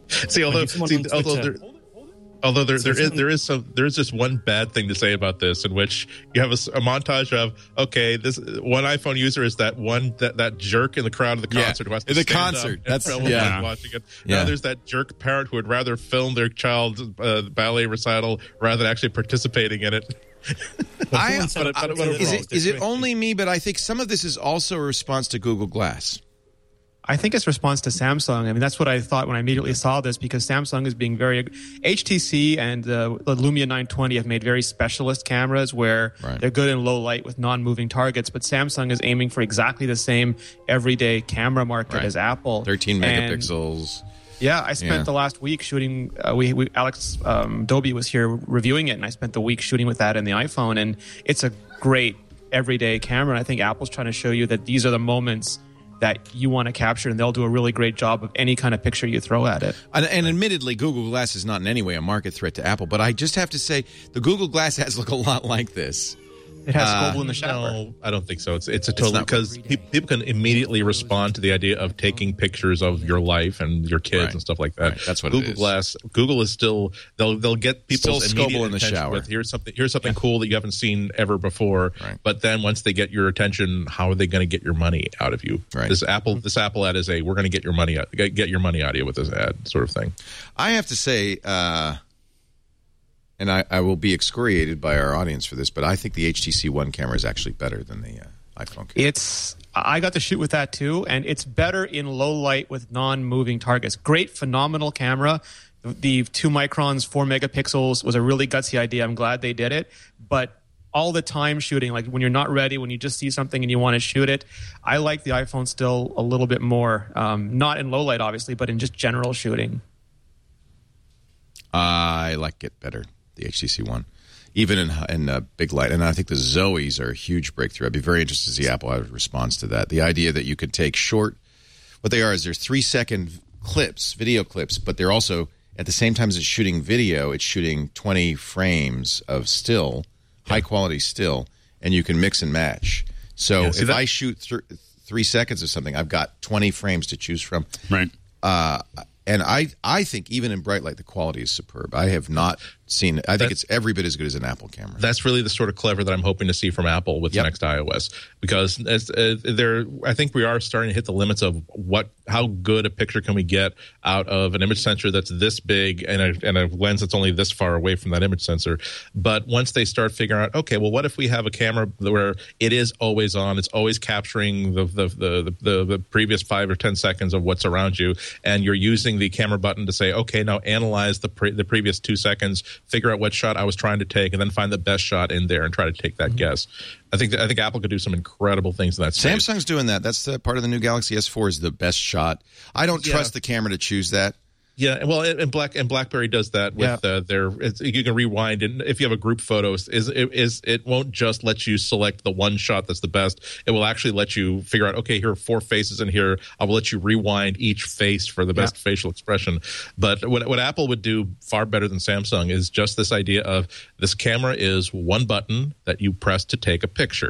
Although there is just one bad thing to say about this, in which you have a montage of, okay, this one iPhone user is that jerk in the crowd of the concert who has to stand up and film watching it. Now there's that jerk parent who would rather film their child's ballet recital rather than actually participating in it. Is it only me? But I think some of this is also a response to Google Glass. I think it's response to Samsung. I mean, that's what I thought when I immediately saw this, because Samsung is being very... HTC and the Lumia 920 have made very specialist cameras where they're good in low light with non-moving targets, but Samsung is aiming for exactly the same everyday camera market as Apple. 13 megapixels. Yeah, I spent the last week shooting. Alex Doby was here reviewing it, and I spent the week shooting with that in the iPhone, and it's a great everyday camera. And I think Apple's trying to show you that these are the moments that you want to capture, and they'll do a really great job of any kind of picture you throw at it. And admittedly, Google Glass is not in any way a market threat to Apple, but I just have to say the Google Glass ads look a lot like this. It has Scoble in the shower. No, I don't think so. It's a total, because people can immediately respond to the idea of taking pictures of your life and your kids and stuff like that. Right. That's what Google it is. Glass. Google is still they'll get people's Scoble in the shower. With, here's something cool that you haven't seen ever before. Right. But then once they get your attention, how are they going to get your money out of you? Right. This Apple ad is we're going to get your money out of you with this ad sort of thing. I have to say. And I will be excoriated by our audience for this, but I think the HTC One camera is actually better than the iPhone camera. I got to shoot with that too, and it's better in low light with non-moving targets. Great, phenomenal camera. The 2 microns, 4 megapixels was a really gutsy idea. I'm glad they did it. But all the time shooting, like when you're not ready, when you just see something and you want to shoot it, I like the iPhone still a little bit more. Not in low light, obviously, but in just general shooting. I like it better. The HTC One, even in big light. And I think the Zoes are a huge breakthrough. I'd be very interested to see Apple response to that. The idea that you could take short, what they are is they're 3-second clips, video clips, but they're also, at the same time as it's shooting video, it's shooting 20 frames of still, high quality still, and you can mix and match. So if I shoot 3 seconds of something, I've got 20 frames to choose from. Right. And I think even in bright light, the quality is superb. I have not seen it. I think it's every bit as good as an Apple camera. That's really the sort of clever that I'm hoping to see from Apple with the next iOS, because I think we are starting to hit the limits of how good a picture can we get out of an image sensor that's this big and a lens that's only this far away from that image sensor. But once they start figuring out, okay, well, what if we have a camera where it is always on, it's always capturing the previous 5 or 10 seconds of what's around you, and you're using the camera button to say, okay, now analyze the previous 2 seconds, figure out what shot I was trying to take, and then find the best shot in there and try to take that guess. I think Apple could do some incredible things in that space. Samsung's doing that. That's the part of the new Galaxy S4 is the best shot. I don't trust the camera to choose that. Yeah, well, and BlackBerry does that with you can rewind, and if you have a group photo, it won't just let you select the one shot that's the best. It will actually let you figure out, okay, here are 4 faces in here. I will let you rewind each face for the best facial expression. But what Apple would do far better than Samsung is just this idea of this camera is one button that you press to take a picture.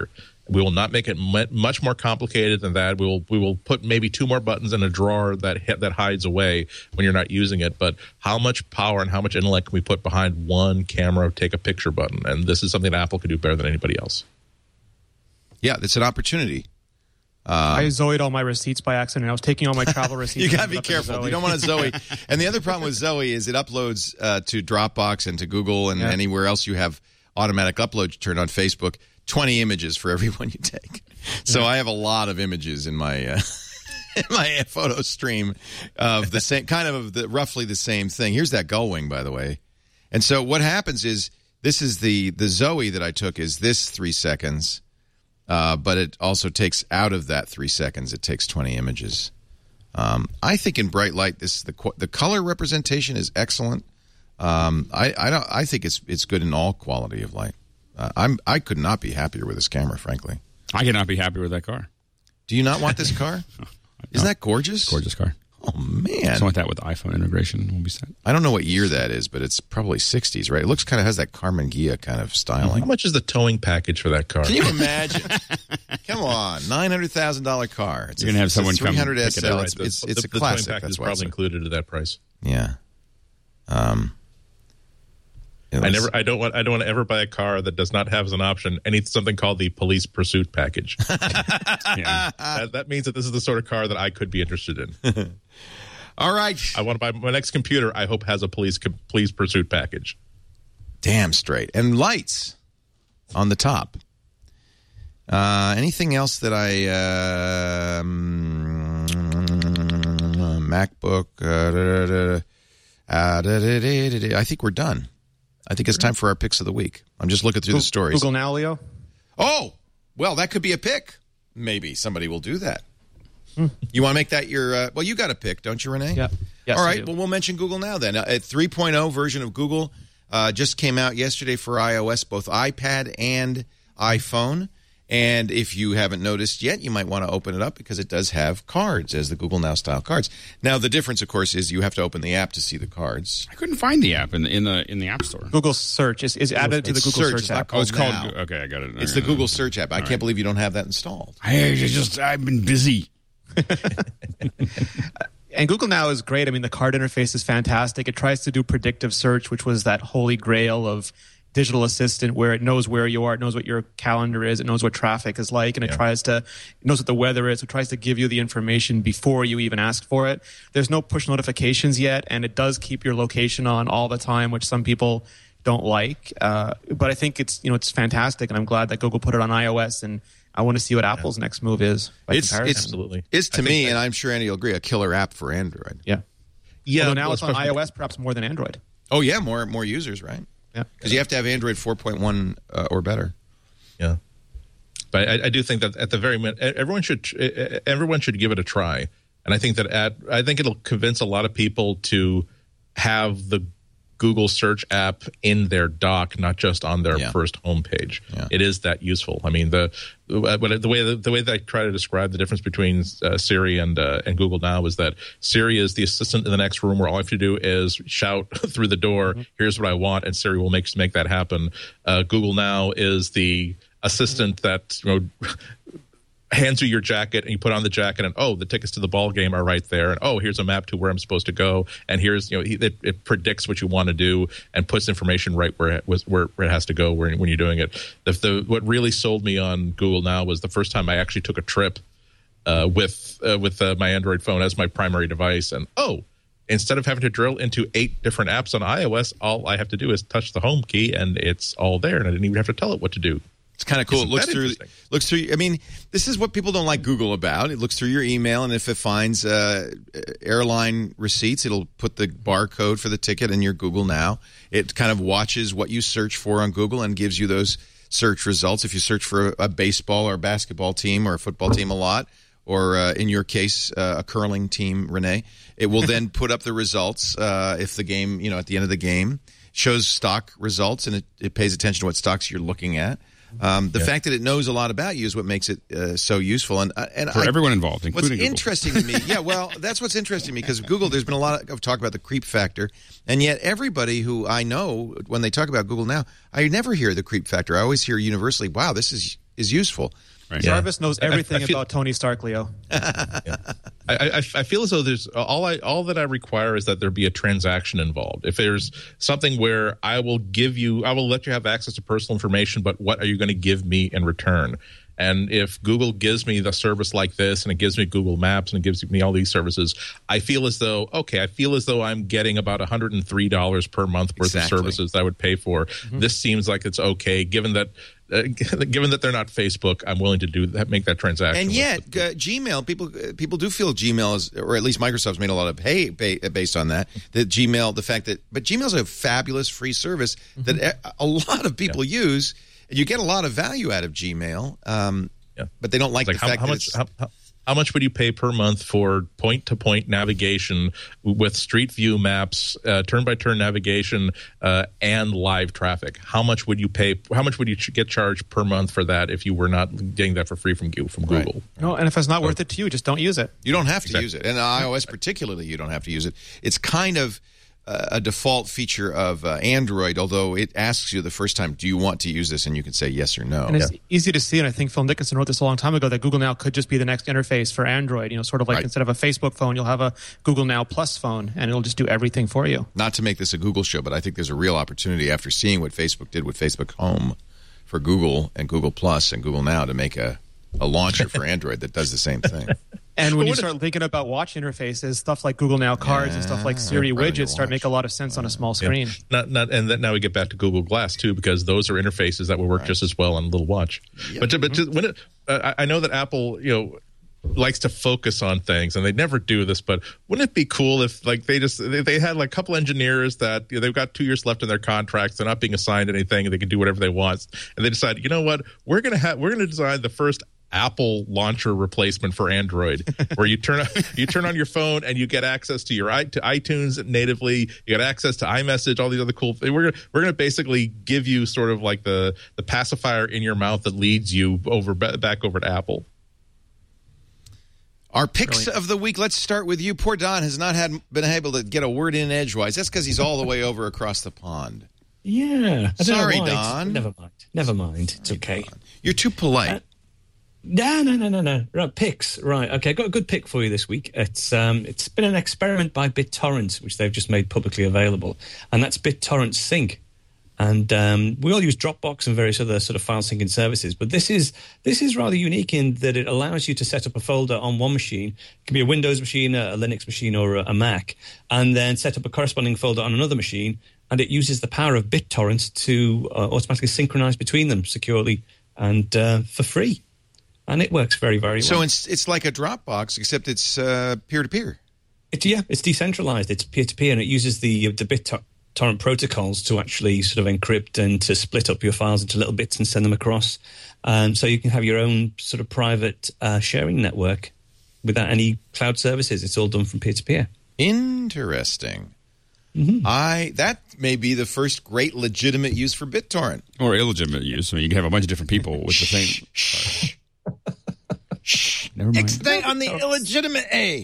We will not make it much more complicated than that. We will put maybe 2 more buttons in a drawer that hides away when you're not using it. But how much power and how much intellect can we put behind one camera take a picture button? And this is something that Apple could do better than anybody else. Yeah, it's an opportunity. I Zoe'd all my receipts by accident. I was taking all my travel receipts. You got to be careful. You don't want to Zoe. And the other problem with Zoe is it uploads to Dropbox and to Google and anywhere else you have automatic upload turned on Facebook. 20 images for every one you take. So I have a lot of images in my in my photo stream of the same kind of roughly the same thing. Here's that gull wing, by the way. And so what happens is this is the Zoe that I took is this 3 seconds, but it also takes out of that 3 seconds. It takes 20 images. I think in bright light, this the color representation is excellent. I think it's good in all quality of light. I could not be happier with this camera, frankly. I could not be happier with that car. Do you not want this car? Isn't that gorgeous? Gorgeous car. Oh, man. Something like that with iPhone integration will be set. I don't know what year that is, but it's probably 60s, right? It looks kind of has that Carmen Ghia kind of styling. How much is the towing package for that car? Can you imagine? Come on, $900,000 car. You're going to have someone come 300 pick SL. it up. It's a classic. The towing package That's is probably included at that price. Yeah. I don't want to ever buy a car that does not have as an option something called the police pursuit package. That means that this is the sort of car that I could be interested in. All right. I want to buy my next computer. I hope has a police pursuit package. Damn straight. And lights on the top. Anything else that MacBook? I think we're done. I think it's time for our picks of the week. I'm just looking through the stories. Google Now, Leo? Oh, well, that could be a pick. Maybe somebody will do that. You want to make that your... well, you got a pick, don't you, Renee? Yeah. Yes, all right, well, we'll mention Google Now then. A 3.0 version of Google just came out yesterday for iOS, both iPad and iPhone. And if you haven't noticed yet, you might want to open it up because it does have cards as the Google Now style cards. Now, the difference, of course, is you have to open the app to see the cards. I couldn't find the app in the App Store. Google Search is added to the Google Search app. It's called. Okay, I got it. It's the Google Search app. I can't believe you don't have that installed. I've been busy. And Google Now is great. I mean, the card interface is fantastic. It tries to do predictive search, which was that holy grail of digital assistant where it knows where you are, it knows what your calendar is, it knows what traffic is like, and it knows what the weather is. It tries to give you the information before you even ask for it. There's no push notifications yet, and it does keep your location on all the time, which some people don't like. But I think it's fantastic, and I'm glad that Google put it on iOS, and I want to see what Apple's next move is. Absolutely. It's to me, and I'm sure Andy will agree, a killer app for Android. Yeah. Although now it's on iOS, perhaps more than Android. Oh yeah, more users, right? Yeah, because you have to have Android 4.1 or better. Yeah, but I do think that at the very minute, everyone should give it a try, and I think that I think it'll convince a lot of people to have the Google Search app in their dock, not just on their first homepage. Yeah. It is that useful. I mean, the way that I try to describe the difference between Siri and Google Now is that Siri is the assistant in the next room where all I have to do is shout through the door, "Here's what I want," and Siri will make that happen. Google Now is the assistant that hands you your jacket, and you put on the jacket, and the tickets to the ball game are right there, and here's a map to where I'm supposed to go, and here's it predicts what you want to do and puts information right where it has to go when you're doing it. What really sold me on Google Now was the first time I actually took a trip with my Android phone as my primary device, and instead of having to drill into 8 different apps on iOS, all I have to do is touch the home key, and it's all there, and I didn't even have to tell it what to do. It's kind of cool. It looks through. I mean, this is what people don't like Google about. It looks through your email, and if it finds airline receipts, it'll put the barcode for the ticket in your Google Now. It kind of watches what you search for on Google and gives you those search results. If you search for a baseball or a basketball team or a football team a lot, or in your case, a curling team, Renee, it will then put up the results if the game, at the end of the game, shows stock results, and it pays attention to what stocks you're looking at. The fact that it knows a lot about you is what makes it so useful, and for everyone involved, including Google. Interesting to me, that's what's interesting to me, because Google, there's been a lot of talk about the creep factor, and yet everybody who I know, when they talk about Google Now, I never hear the creep factor. I always hear universally, "Wow, this is useful." Right. Jarvis knows everything about Tony Stark, Leo. I feel as though there's all that I require is that there be a transaction involved. If there's something where I will let you have access to personal information, but what are you going to give me in return? And if Google gives me the service like this, and it gives me Google Maps, and it gives me all these services, I feel as though I'm getting about $103 per month worth of services that I would pay for. Mm-hmm. This seems like it's okay, given that they're not Facebook. I'm willing to make that transaction. And yet, Gmail, people do feel Gmail is, or at least Microsoft's made a lot of pay based on that. But Gmail's a fabulous free service that a lot of people use. You get a lot of value out of Gmail, but they don't like the fact that how much would you pay per month for point-to-point navigation with Street View maps, turn-by-turn navigation, and live traffic? How much would you pay? How much would you get charged per month for that if you were not getting that for free from Google? Right. No, and if it's not worth it to you, just don't use it. You don't have to use it. And iOS particularly, you don't have to use it. It's kind of a default feature of Android, although it asks you the first time, do you want to use this? And you can say yes or no. And it's easy to see, and I think Phil Dickinson wrote this a long time ago, that Google Now could just be the next interface for Android. Sort of like instead of a Facebook phone, you'll have a Google Now Plus phone, and it'll just do everything for you. Not to make this a Google show, but I think there's a real opportunity after seeing what Facebook did with Facebook Home for Google and Google Plus and Google Now to make a launcher for Android that does the same thing. And when you start thinking about watch interfaces, stuff like Google Now Cards and stuff like Siri widgets start making a lot of sense on a small screen. Now we get back to Google Glass too, because those are interfaces that will work just as well on a little watch. Yep. But I know that Apple, likes to focus on things, and they never do this. But wouldn't it be cool if they had like a couple engineers that they've got 2 years left in their contracts, they're not being assigned anything, and they can do whatever they want, and they decide, you know what, we're going to design the first Apple launcher replacement for Android, where you turn on your phone and you get access to to iTunes natively. You get access to iMessage, all these other cool things. We're going to basically give you sort of like the pacifier in your mouth that leads you back over to Apple. Our picks of the week. Let's start with you. Poor Don has not been able to get a word in edgewise. That's because he's all the way over across the pond. Yeah. Sorry, Don. Never mind. It's okay. Don. You're too polite. No. Right, picks. Right, okay. I've got a good pick for you this week. It's been an experiment by BitTorrent, which they've just made publicly available, and that's BitTorrent Sync. And we all use Dropbox and various other sort of file syncing services, but this is rather unique in that it allows you to set up a folder on one machine. It can be a Windows machine, a Linux machine, or a Mac, and then set up a corresponding folder on another machine. And it uses the power of BitTorrent to automatically synchronize between them securely and for free. And it works very, very well. So it's like a Dropbox, except it's peer-to-peer. It's decentralized. It's peer-to-peer, and it uses the BitTorrent protocols to actually sort of encrypt and to split up your files into little bits and send them across. So you can have your own sort of private sharing network without any cloud services. It's all done from peer-to-peer. Interesting. Mm-hmm. That may be the first great legitimate use for BitTorrent. Or illegitimate use. I mean, you can have a bunch of different people with the same... Never mind. Stay on the illegitimate A.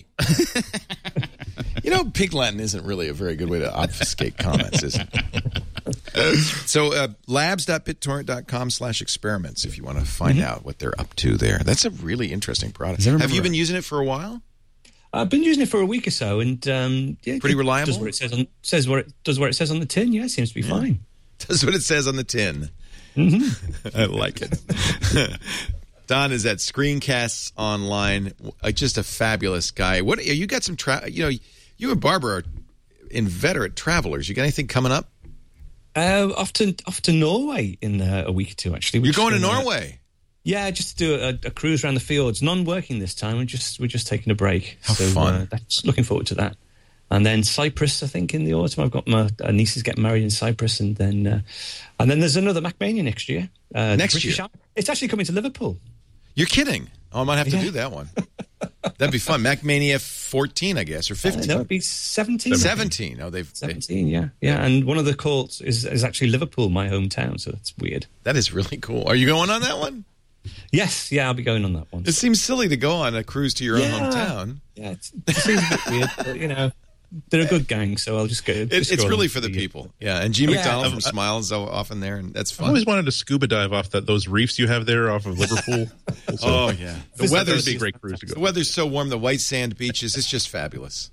Pig Latin isn't really a very good way to obfuscate comments, is it? So labs.bittorrent.com/experiments if you want to find out what they're up to there. That's a really interesting product. Have you been using it for a while? I've been using it for a week or so, and pretty reliable. Does what it says what it says on the tin. Yeah, it seems to be fine. Does what it says on the tin. Mm-hmm. I like it. Don is at Screencasts Online, just a fabulous guy. You got some you and Barbara are inveterate travelers. You got anything coming up? Off to Norway in a week or two. Actually, you're going to Norway? Yeah, just to do a cruise around the fjords. Non-working this time. We're just taking a break. How fun! Looking forward to that. And then Cyprus, I think, in the autumn. I've got my nieces getting married in Cyprus, and then there's another MacMania next year. Next year, it's actually coming to Liverpool. You're kidding? Oh, I might have to do that one. That'd be fun. MacMania 14, I guess, or 15. No, it'd be 17. 17. Oh, 17. Yeah. And one of the courts is actually Liverpool, my hometown. So that's weird. That is really cool. Are you going on that one? Yes. Yeah, I'll be going on that one. It seems silly to go on a cruise to your own hometown. Yeah, it seems a bit weird, but they're a good gang, so I'll just go. It's really for the people. Yeah, and G. McDonald from Smile is often there, and that's fun. I always wanted to scuba dive off those reefs you have there off of Liverpool. Oh, yeah. The weather's be a great cruise to go. The weather's so warm, the white sand beaches, it's just fabulous.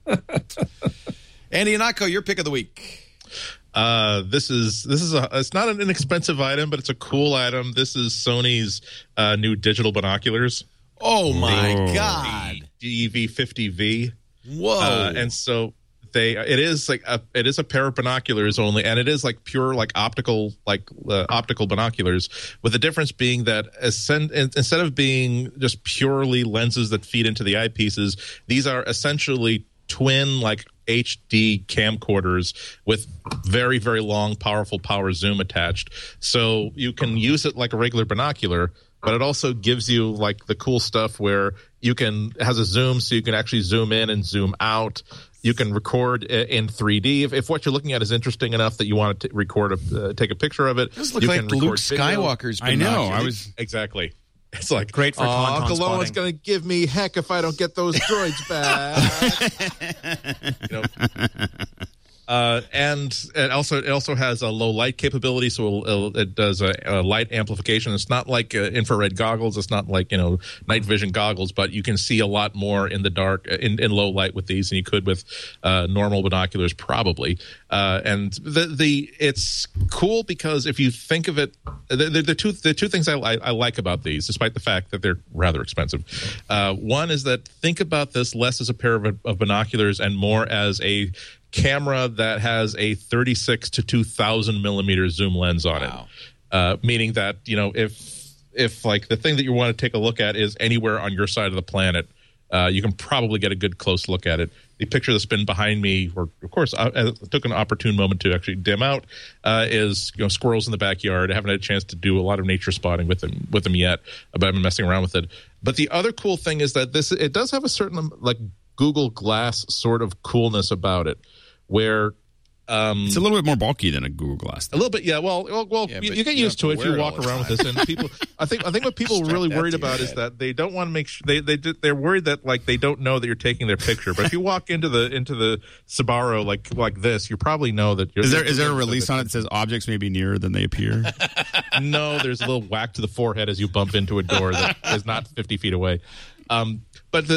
Andy Ihnatko, your pick of the week. It's not an inexpensive item, but it's a cool item. This is Sony's new digital binoculars. Oh my God! DV50V. Whoa! And so it is a pair of binoculars only, and it is like pure optical binoculars, with the difference being that instead of being just purely lenses that feed into the eyepieces, these are essentially twin HD camcorders with very, very long, powerful power zoom attached. So you can use it like a regular binocular, but it also gives you the cool stuff where it has a zoom, so you can actually zoom in and zoom out. You can record in 3D if what you're looking at is interesting enough that you want to take a picture of it. This looks like Luke Skywalker's binoculars. I know. Exactly. It's like, great for Uncle Owen's going to give me heck if I don't get those droids back. And it also has a low light capability, so it does a light amplification. It's not like infrared goggles. It's not like night vision goggles, but you can see a lot more in the dark in low light with these than you could with normal binoculars, probably. And it's cool because if you think of it, the two things I like about these, despite the fact that they're rather expensive. One is that think about this less as a pair of binoculars and more as a camera that has a 36 to 2000 millimeter zoom lens on it, meaning that if the thing that you want to take a look at is anywhere on your side of the planet, you can probably get a good close look at it. The picture that's been behind me, or of course I took an opportune moment to actually dim out, is squirrels in the backyard. I haven't had a chance to do a lot of nature spotting with them yet, but I've been messing around with it. But the other cool thing is that it does have a certain Google Glass sort of coolness about it, where it's a little bit more bulky than a Google Glass. A little bit, yeah. Well, you get used to it if you walk around with this. And people, I think what people are really worried about is that they don't want to make sure they're worried that they don't know that you're taking their picture. But if you walk into the Sbarro like this, you probably know that. Is there a release on it that says objects may be nearer than they appear? No, there's a little whack to the forehead as you bump into a door that is not 50 feet away. But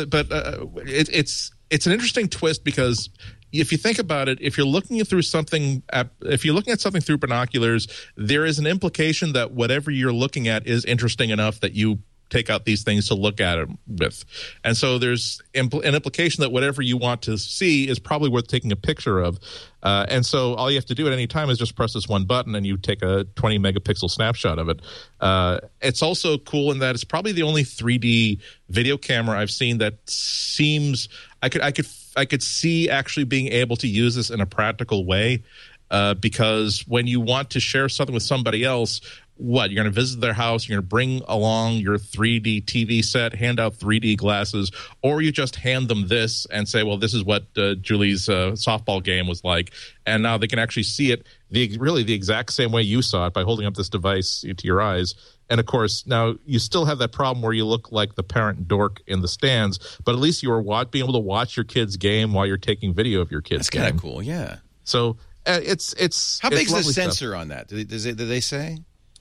it's an interesting twist because if you think about it, if you're looking at something through binoculars, there is an implication that whatever you're looking at is interesting enough that you take out these things to look at it with. And so there's an implication that whatever you want to see is probably worth taking a picture of. And so all you have to do at any time is just press this one button and you take a 20 megapixel snapshot of it. It's also cool in that it's probably the only 3D video camera I've seen that seems I could see actually being able to use this in a practical way, because when you want to share something with somebody else, you're going to visit their house, you're going to bring along your 3D TV set, hand out 3D glasses, or you just hand them this and say, well, this is what Julie's softball game was like. And now they can actually see it really the exact same way you saw it by holding up this device to your eyes. And, of course, now you still have that problem where you look like the parent dork in the stands, but at least you are being able to watch your kid's game while you're taking video of your kid's game. That's kind of cool, yeah. So it's how big is the stuff. sensor on that? Did they say?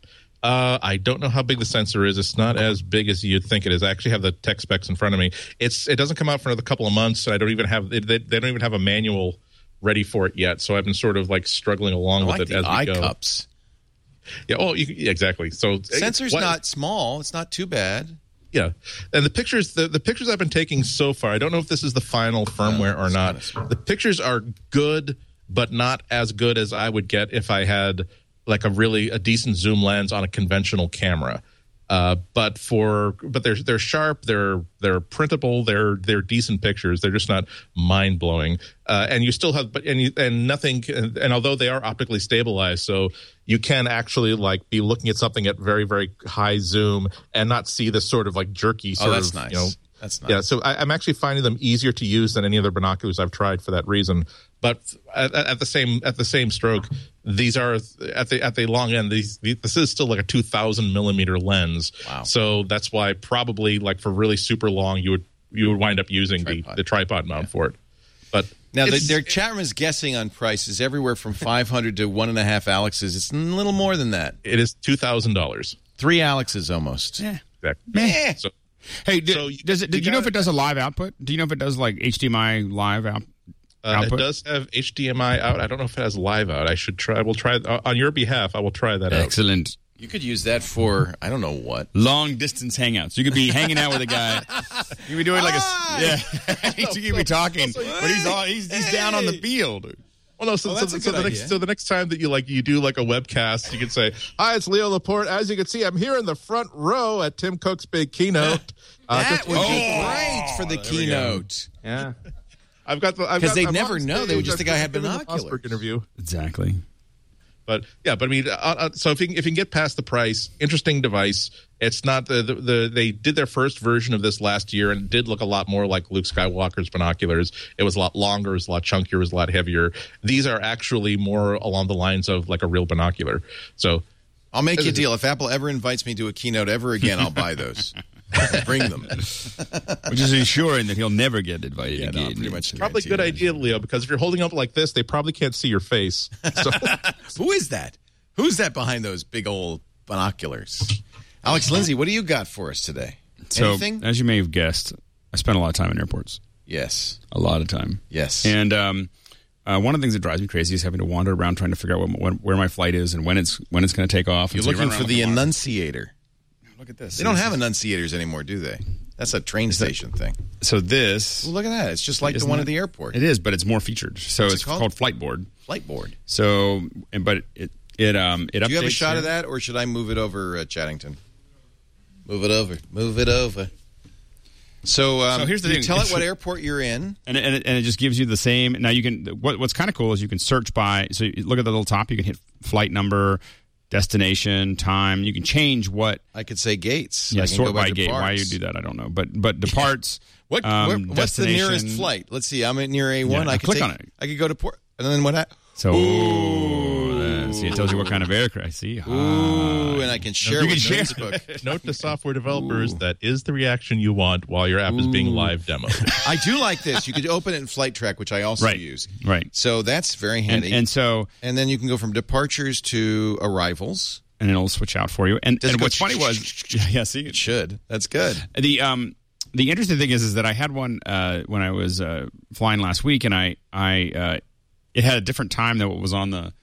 I don't know how big the sensor is. It's not as big as you'd think it is. I actually have the tech specs in front of me. It doesn't come out for another couple of months. I don't even have they don't even have a manual ready for it yet. So I've been sort of struggling along with it as we go. Cups. Yeah. Oh, exactly. So sensor's not small. It's not too bad. Yeah, and the pictures I've been taking so far, I don't know if this is the final firmware or not. The pictures are good, but not as good as I would get if I had a decent zoom lens on a conventional camera. But they're sharp, they're printable, they're decent pictures. They're just not mind blowing. And you still have, and although they are optically stabilized, so you can actually be looking at something at very, very high zoom and not see this sort of jerky sort that's of, nice. That's nice. Yeah, so I'm actually finding them easier to use than any other binoculars I've tried for that reason. But at the same stroke, these are at the long end. This is still a 2000 millimeter lens. Wow. So that's why probably for really super long you would wind up using the tripod mount for it. But now their chat room is guessing on prices everywhere from $500 to 1.5 Alexes. It's a little more than that. It is $2,000. 3 Alexes almost. Yeah. Exactly. So, hey, do you know if it does a live output? Do you know if it does like HDMI live output? It does have HDMI out. I don't know if it has live out. I should try. I will try on your behalf. I will try that out. Excellent. You could use that for, I don't know what. Long distance hangouts. You could be hanging out with a guy. You could be doing like you could be talking, but he's down on the field. Well, no. So the next time that you do like a webcast, you can say, "Hi, it's Leo Laporte. As you can see, I'm here in the front row at Tim Cook's big keynote." That would be great for the keynote. Yeah. Because they'd never know. They would just think I had binoculars. Interview. Exactly. But I mean, so if you can get past the price, interesting device. It's not they did their first version of this last year and it did look a lot more like Luke Skywalker's binoculars. It was a lot longer, it was a lot chunkier, it was a lot heavier. These are actually more along the lines of like a real binocular. So I'll make you a deal. If Apple ever invites me to a keynote ever again, I'll buy those. Bring them. Which is ensuring that he'll never get invited again. No, pretty much probably a good idea, Leo, because if you're holding up like this, they probably can't see your face. So. Who is that? Who's that behind those big old binoculars? Alex Lindsay, what do you got for us today? Anything? So, as you may have guessed, I spend a lot of time in airports. Yes. A lot of time. Yes. And one of the things that drives me crazy is having to wander around trying to figure out where my flight is and when it's going to take off. You're looking for the Annunciator. Look at this. They don't have Annunciators anymore, do they? That's a train station thing. So this... Well, look at that. It's just like the one at the airport. It is, but it's more featured. So it's called Flightboard. Flightboard. So, but it updates. Do you have a shot of that, or should I move it over, Chattington? Move it over. So here's the thing. Tell it what airport you're in. And it just gives you the same... Now, you can... What's kind of cool is you can search by... So you look at the little top. You can hit flight number... destination, time. You can change what I could say gates. Yeah, sort by gate. Why you do that, I don't know. But departs. What's the nearest flight? Let's see. I'm near A1. Yeah, I could click on it. I could go to port. And then what? See, it tells you what kind of aircraft. See, and I can share with Facebook. Note to software developers that is the reaction you want while your app is being live demoed. I do like this. You could open it in Flight Track, which I also use. Right. So that's very handy. And then you can go from departures to arrivals, and it'll switch out for you. And what's funny was, see, it should. That's good. The interesting thing is that I had one when I was flying last week, and I it had a different time than what was on the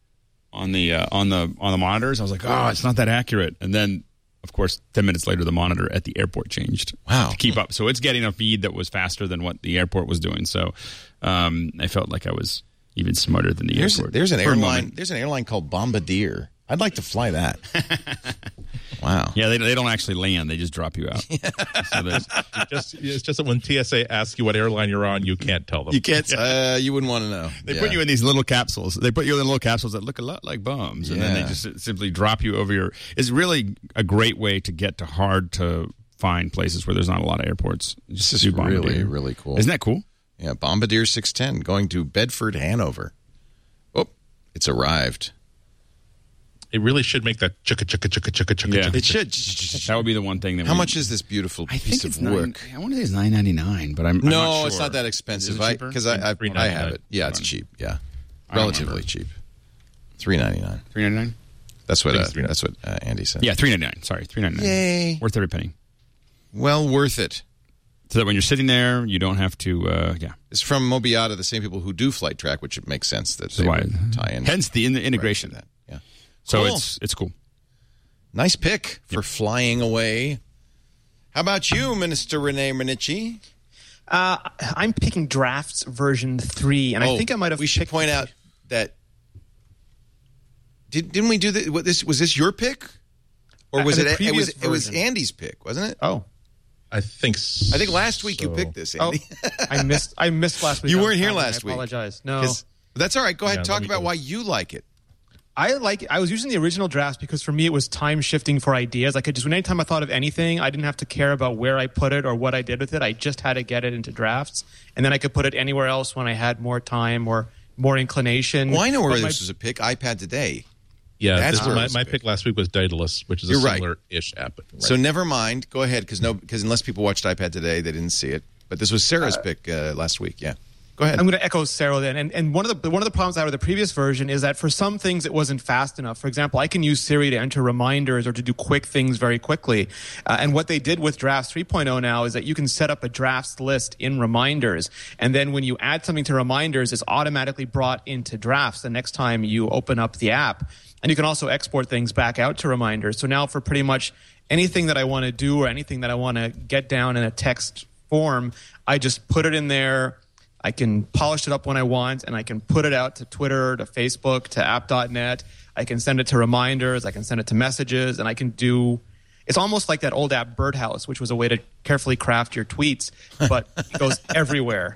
monitors. I was like, oh, it's not that accurate. And then, of course, 10 minutes later, the monitor at the airport changed. Wow. To keep up. So it's getting a feed that was faster than what the airport was doing. So I felt like I was even smarter than the airport. There's an airline called Bombardier. I'd like to fly that. Wow. Yeah, they don't actually land. They just drop you out. So it's just that when TSA asks you what airline you're on, you can't tell them. You can't. You wouldn't want to know. They put you in these little capsules. They put you in little capsules that look a lot like bombs, and then they just simply drop you over your... It's really a great way to get to hard-to-find places where there's not a lot of airports. This is really, really cool. Isn't that cool? Yeah, Bombardier 610 going to Bedford, Hanover. Oh, it's arrived. It really should make that chugga. Yeah. It should. That would be the one thing. How much is this beautiful piece of work? I want to say it's $9.99, but I'm not sure. It's not that expensive. Because I have it. Yeah, it's cheap. Yeah, relatively cheap. $3.99. $3.99. That's what Andy said. Yeah, $3.99. Sorry, $3.99. Yay! Worth every penny. Well, worth it. So that when you're sitting there, you don't have to. It's from Mobiata, the same people who do Flight Track, which it makes sense that they would tie in. Hence the integration. Right, yeah. So cool. it's cool. Nice pick for flying away. How about you, Minister Rene Minichi? I'm picking Drafts version 3, and I think I might have. We should point out that didn't we do this? Was this your pick, or was it? It was Andy's pick, wasn't it? Oh, I think. I think last week you picked this, Andy. I missed last week. You weren't here last week. I apologize. No, that's all right. Go ahead and talk about why you like it. I like it. I was using the original Drafts because for me it was time shifting for ideas. I could just, anytime I thought of anything, I didn't have to care about where I put it or what I did with it. I just had to get it into Drafts, and then I could put it anywhere else when I had more time or more inclination. Well, I know where this was a pick. iPad Today. Yeah, that's my pick last week was Daedalus, which is a similar-ish app. Right. So never mind. Go ahead, because unless people watched iPad Today, they didn't see it. But this was Sarah's pick last week. Yeah. Go ahead. I'm going to echo Sarah then. And one of the problems I had with the previous version is that for some things it wasn't fast enough. For example, I can use Siri to enter reminders or to do quick things very quickly. And what they did with Drafts 3.0 now is that you can set up a drafts list in reminders. And then when you add something to reminders, it's automatically brought into drafts the next time you open up the app. And you can also export things back out to reminders. So now for pretty much anything that I want to do or anything that I want to get down in a text form, I just put it in there. I can polish it up when I want, and I can put it out to Twitter, to Facebook, to app.net. I can send it to reminders. I can send it to messages, and I can do – it's almost like that old app Birdhouse, which was a way to carefully craft your tweets, but it goes everywhere.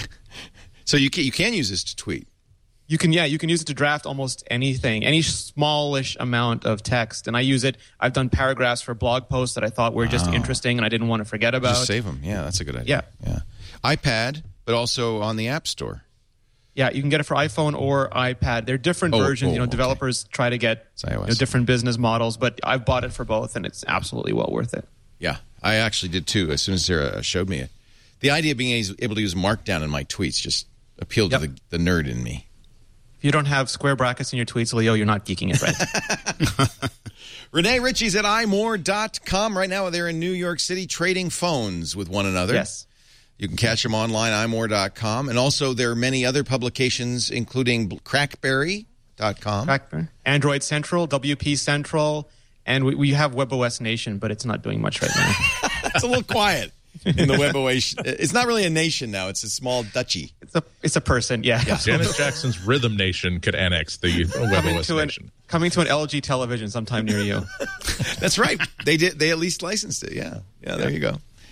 So you can use this to tweet? You can use it to draft almost anything, any smallish amount of text. And I use it. I've done paragraphs for blog posts that I thought were just interesting and I didn't want to forget about. Just save them. Yeah, that's a good idea. Yeah. iPad, but also on the App Store. Yeah, you can get it for iPhone or iPad. They're different versions. Developers try to get different business models, but I've bought it for both, and it's absolutely well worth it. Yeah, I actually did too. As soon as Sarah showed me it, the idea of being able to use Markdown in my tweets just appealed to the nerd in me. If you don't have square brackets in your tweets, Leo, you're not geeking it right. Renee Ritchie's at imore.com. Right now, they're in New York City trading phones with one another. Yes. You can catch them online, imore.com. And also, there are many other publications, including crackberry.com. Crackberry. Android Central, WP Central, and we have WebOS Nation, but it's not doing much right now. It's a little quiet in the WebOS. It's not really a nation now. It's a small duchy. It's a person, yeah. Janet Jackson's Rhythm Nation could annex the WebOS Nation. Coming to an LG television sometime near you. That's right. They did. They at least licensed it. Yeah. There you go.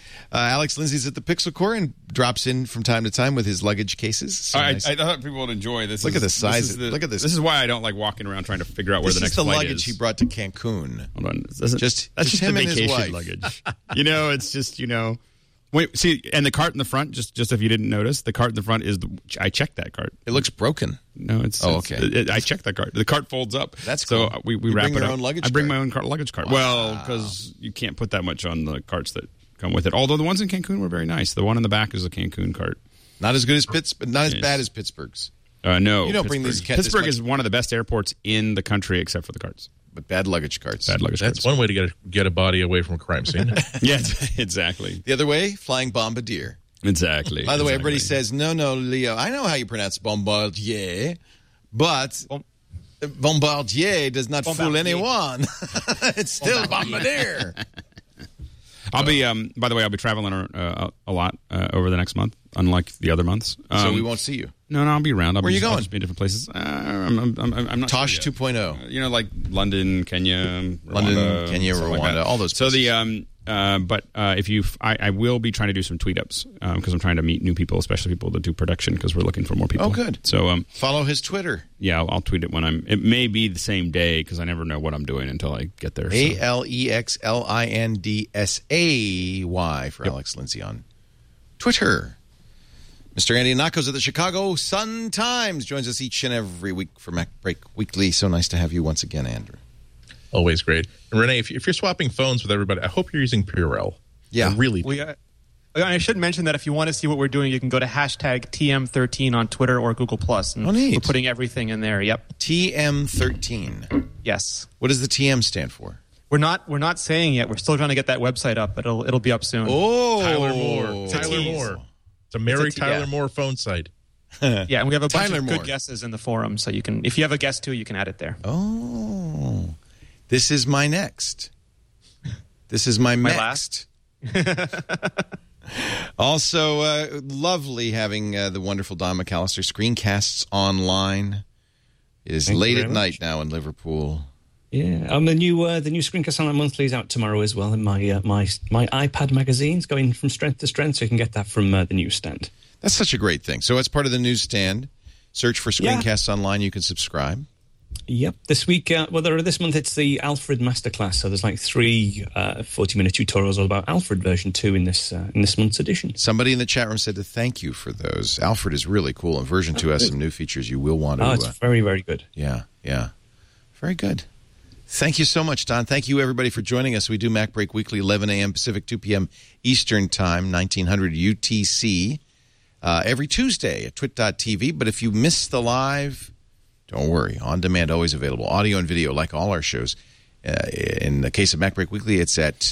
Alex Lindsay's at the Pixel Corps and drops in from time to time with his luggage cases. So I thought people would enjoy this. Look at the size. Look at this. This is why I don't like walking around trying to figure out where the next flight is. This is the luggage he brought to Cancun. Hold on. That's just him and his wife. Luggage. It's just, Wait, see, and the cart in the front, just if you didn't notice, the cart in the front is I checked that cart. It looks broken. No, it's okay. I checked that cart. The cart folds up. That's cool. So we wrap it up. I bring my own luggage cart. Wow. Well, because you can't put that much on the carts that come with it. Although the ones in Cancun were very nice. The one in the back is a Cancun cart. Not as good as Pittsburgh, not as bad as Pittsburgh's. No, you don't bring these. Pittsburgh is one of the best airports in the country, except for the carts. But bad luggage carts. That's one way to get a body away from a crime scene. Yeah, exactly. The other way, flying Bombardier. Exactly. By the way, everybody says, no, Leo, I know how you pronounce Bombardier, but Bombardier does not fool anyone. It's still Bombardier. I'll be, by the way, I'll be traveling a lot over the next month, unlike the other months. So we won't see you. No, I'll be around. Where are you going? I'll just be in different places. I'm not Tosh sure 2.0. Like London, Kenya, Rwanda, all those places. So I will be trying to do some tweet ups because I'm trying to meet new people, especially people that do production because we're looking for more people. Oh, good. So follow his Twitter. Yeah, I'll tweet it when it may be the same day because I never know what I'm doing until I get there. ALEXLINDSAY for Alex Lindsay on Twitter. Mr. Andy Anakos at the Chicago Sun-Times joins us each and every week for Mac Break Weekly. So nice to have you once again, Andrew. Always great. And Renee, if you're swapping phones with everybody, I hope you're using Purell. Yeah. I should mention that if you want to see what we're doing, you can go to hashtag TM13 on Twitter or Google+. And we're putting everything in there. Yep. TM13. Yes. What does the TM stand for? We're not saying yet. We're still trying to get that website up, but it'll be up soon. Oh, Tyler Moore. It's a Mary Tyler Moore phone site. Yeah, and we have a bunch of good guesses in the forum, so you can, if you have a guess too, you can add it there. Oh, this is my next. This is my next. Also, lovely having the wonderful Don McAllister. Screencasts Online. It is late at night now in Liverpool. Yeah, the new Screencast Online Monthly is out tomorrow as well, and my iPad magazine's going from strength to strength, so you can get that from the newsstand. That's such a great thing. So as part of the newsstand, search for Screencasts Online. You can subscribe. Yep. This week, this month it's the Alfred Masterclass. So there's like 3 40-minute tutorials all about Alfred version 2 in this month's edition. Somebody in the chat room said to thank you for those. Alfred is really cool, and version 2 has some new features you will want to. Oh, it's very, very good. Yeah. Very good. Thank you so much, Don. Thank you, everybody, for joining us. We do Mac Break Weekly, 11 a.m. Pacific, 2 p.m. Eastern Time, 1900 UTC. every Tuesday at twit.tv. But if you miss the live, don't worry. On demand, always available. Audio and video, like all our shows. In the case of MacBreak Weekly, it's at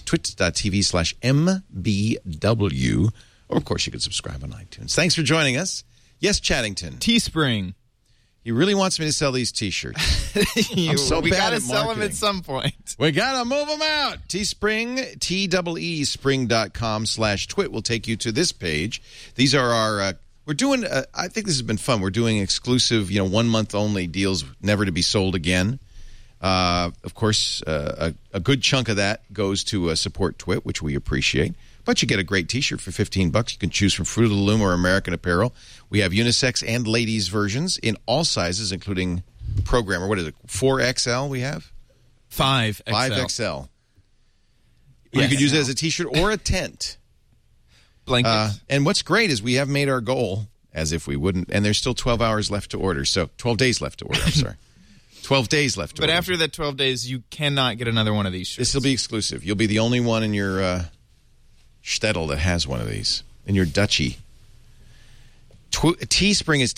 twit.tv/mbw. Or, of course, you can subscribe on iTunes. Thanks for joining us. Yes, Chattington. Teespring. He really wants me to sell these T-shirts. I'm so we bad gotta at sell them marketing. at some point. We got to move them out. Teespring, T-E-E, spring.com/twit will take you to this page. These are our, we're doing, I think this has been fun. We're doing exclusive, 1 month only deals, never to be sold again. Of course, a good chunk of that goes to support Twit, which we appreciate. But you get a great T-shirt for $15. You can choose from Fruit of the Loom or American Apparel. We have unisex and ladies versions in all sizes, including programmer. What is it? 4XL we have? 5XL. 5XL. You could use it as a T-shirt or a tent. Blanket. And what's great is we have made our goal, as if we wouldn't, and there's still 12 hours left to order. So 12 days left to order, I'm sorry. 12 days left to order. But after that 12 days, you cannot get another one of these shirts. This will be exclusive. You'll be the only one in your shtetl that has one of these, in your duchy. Teespring is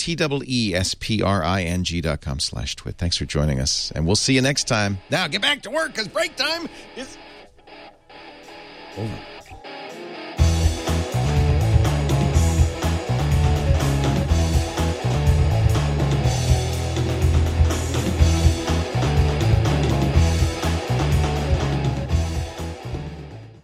TEESPRING.com/twit. Thanks for joining us, and we'll see you next time. Now, get back to work, because break time is over.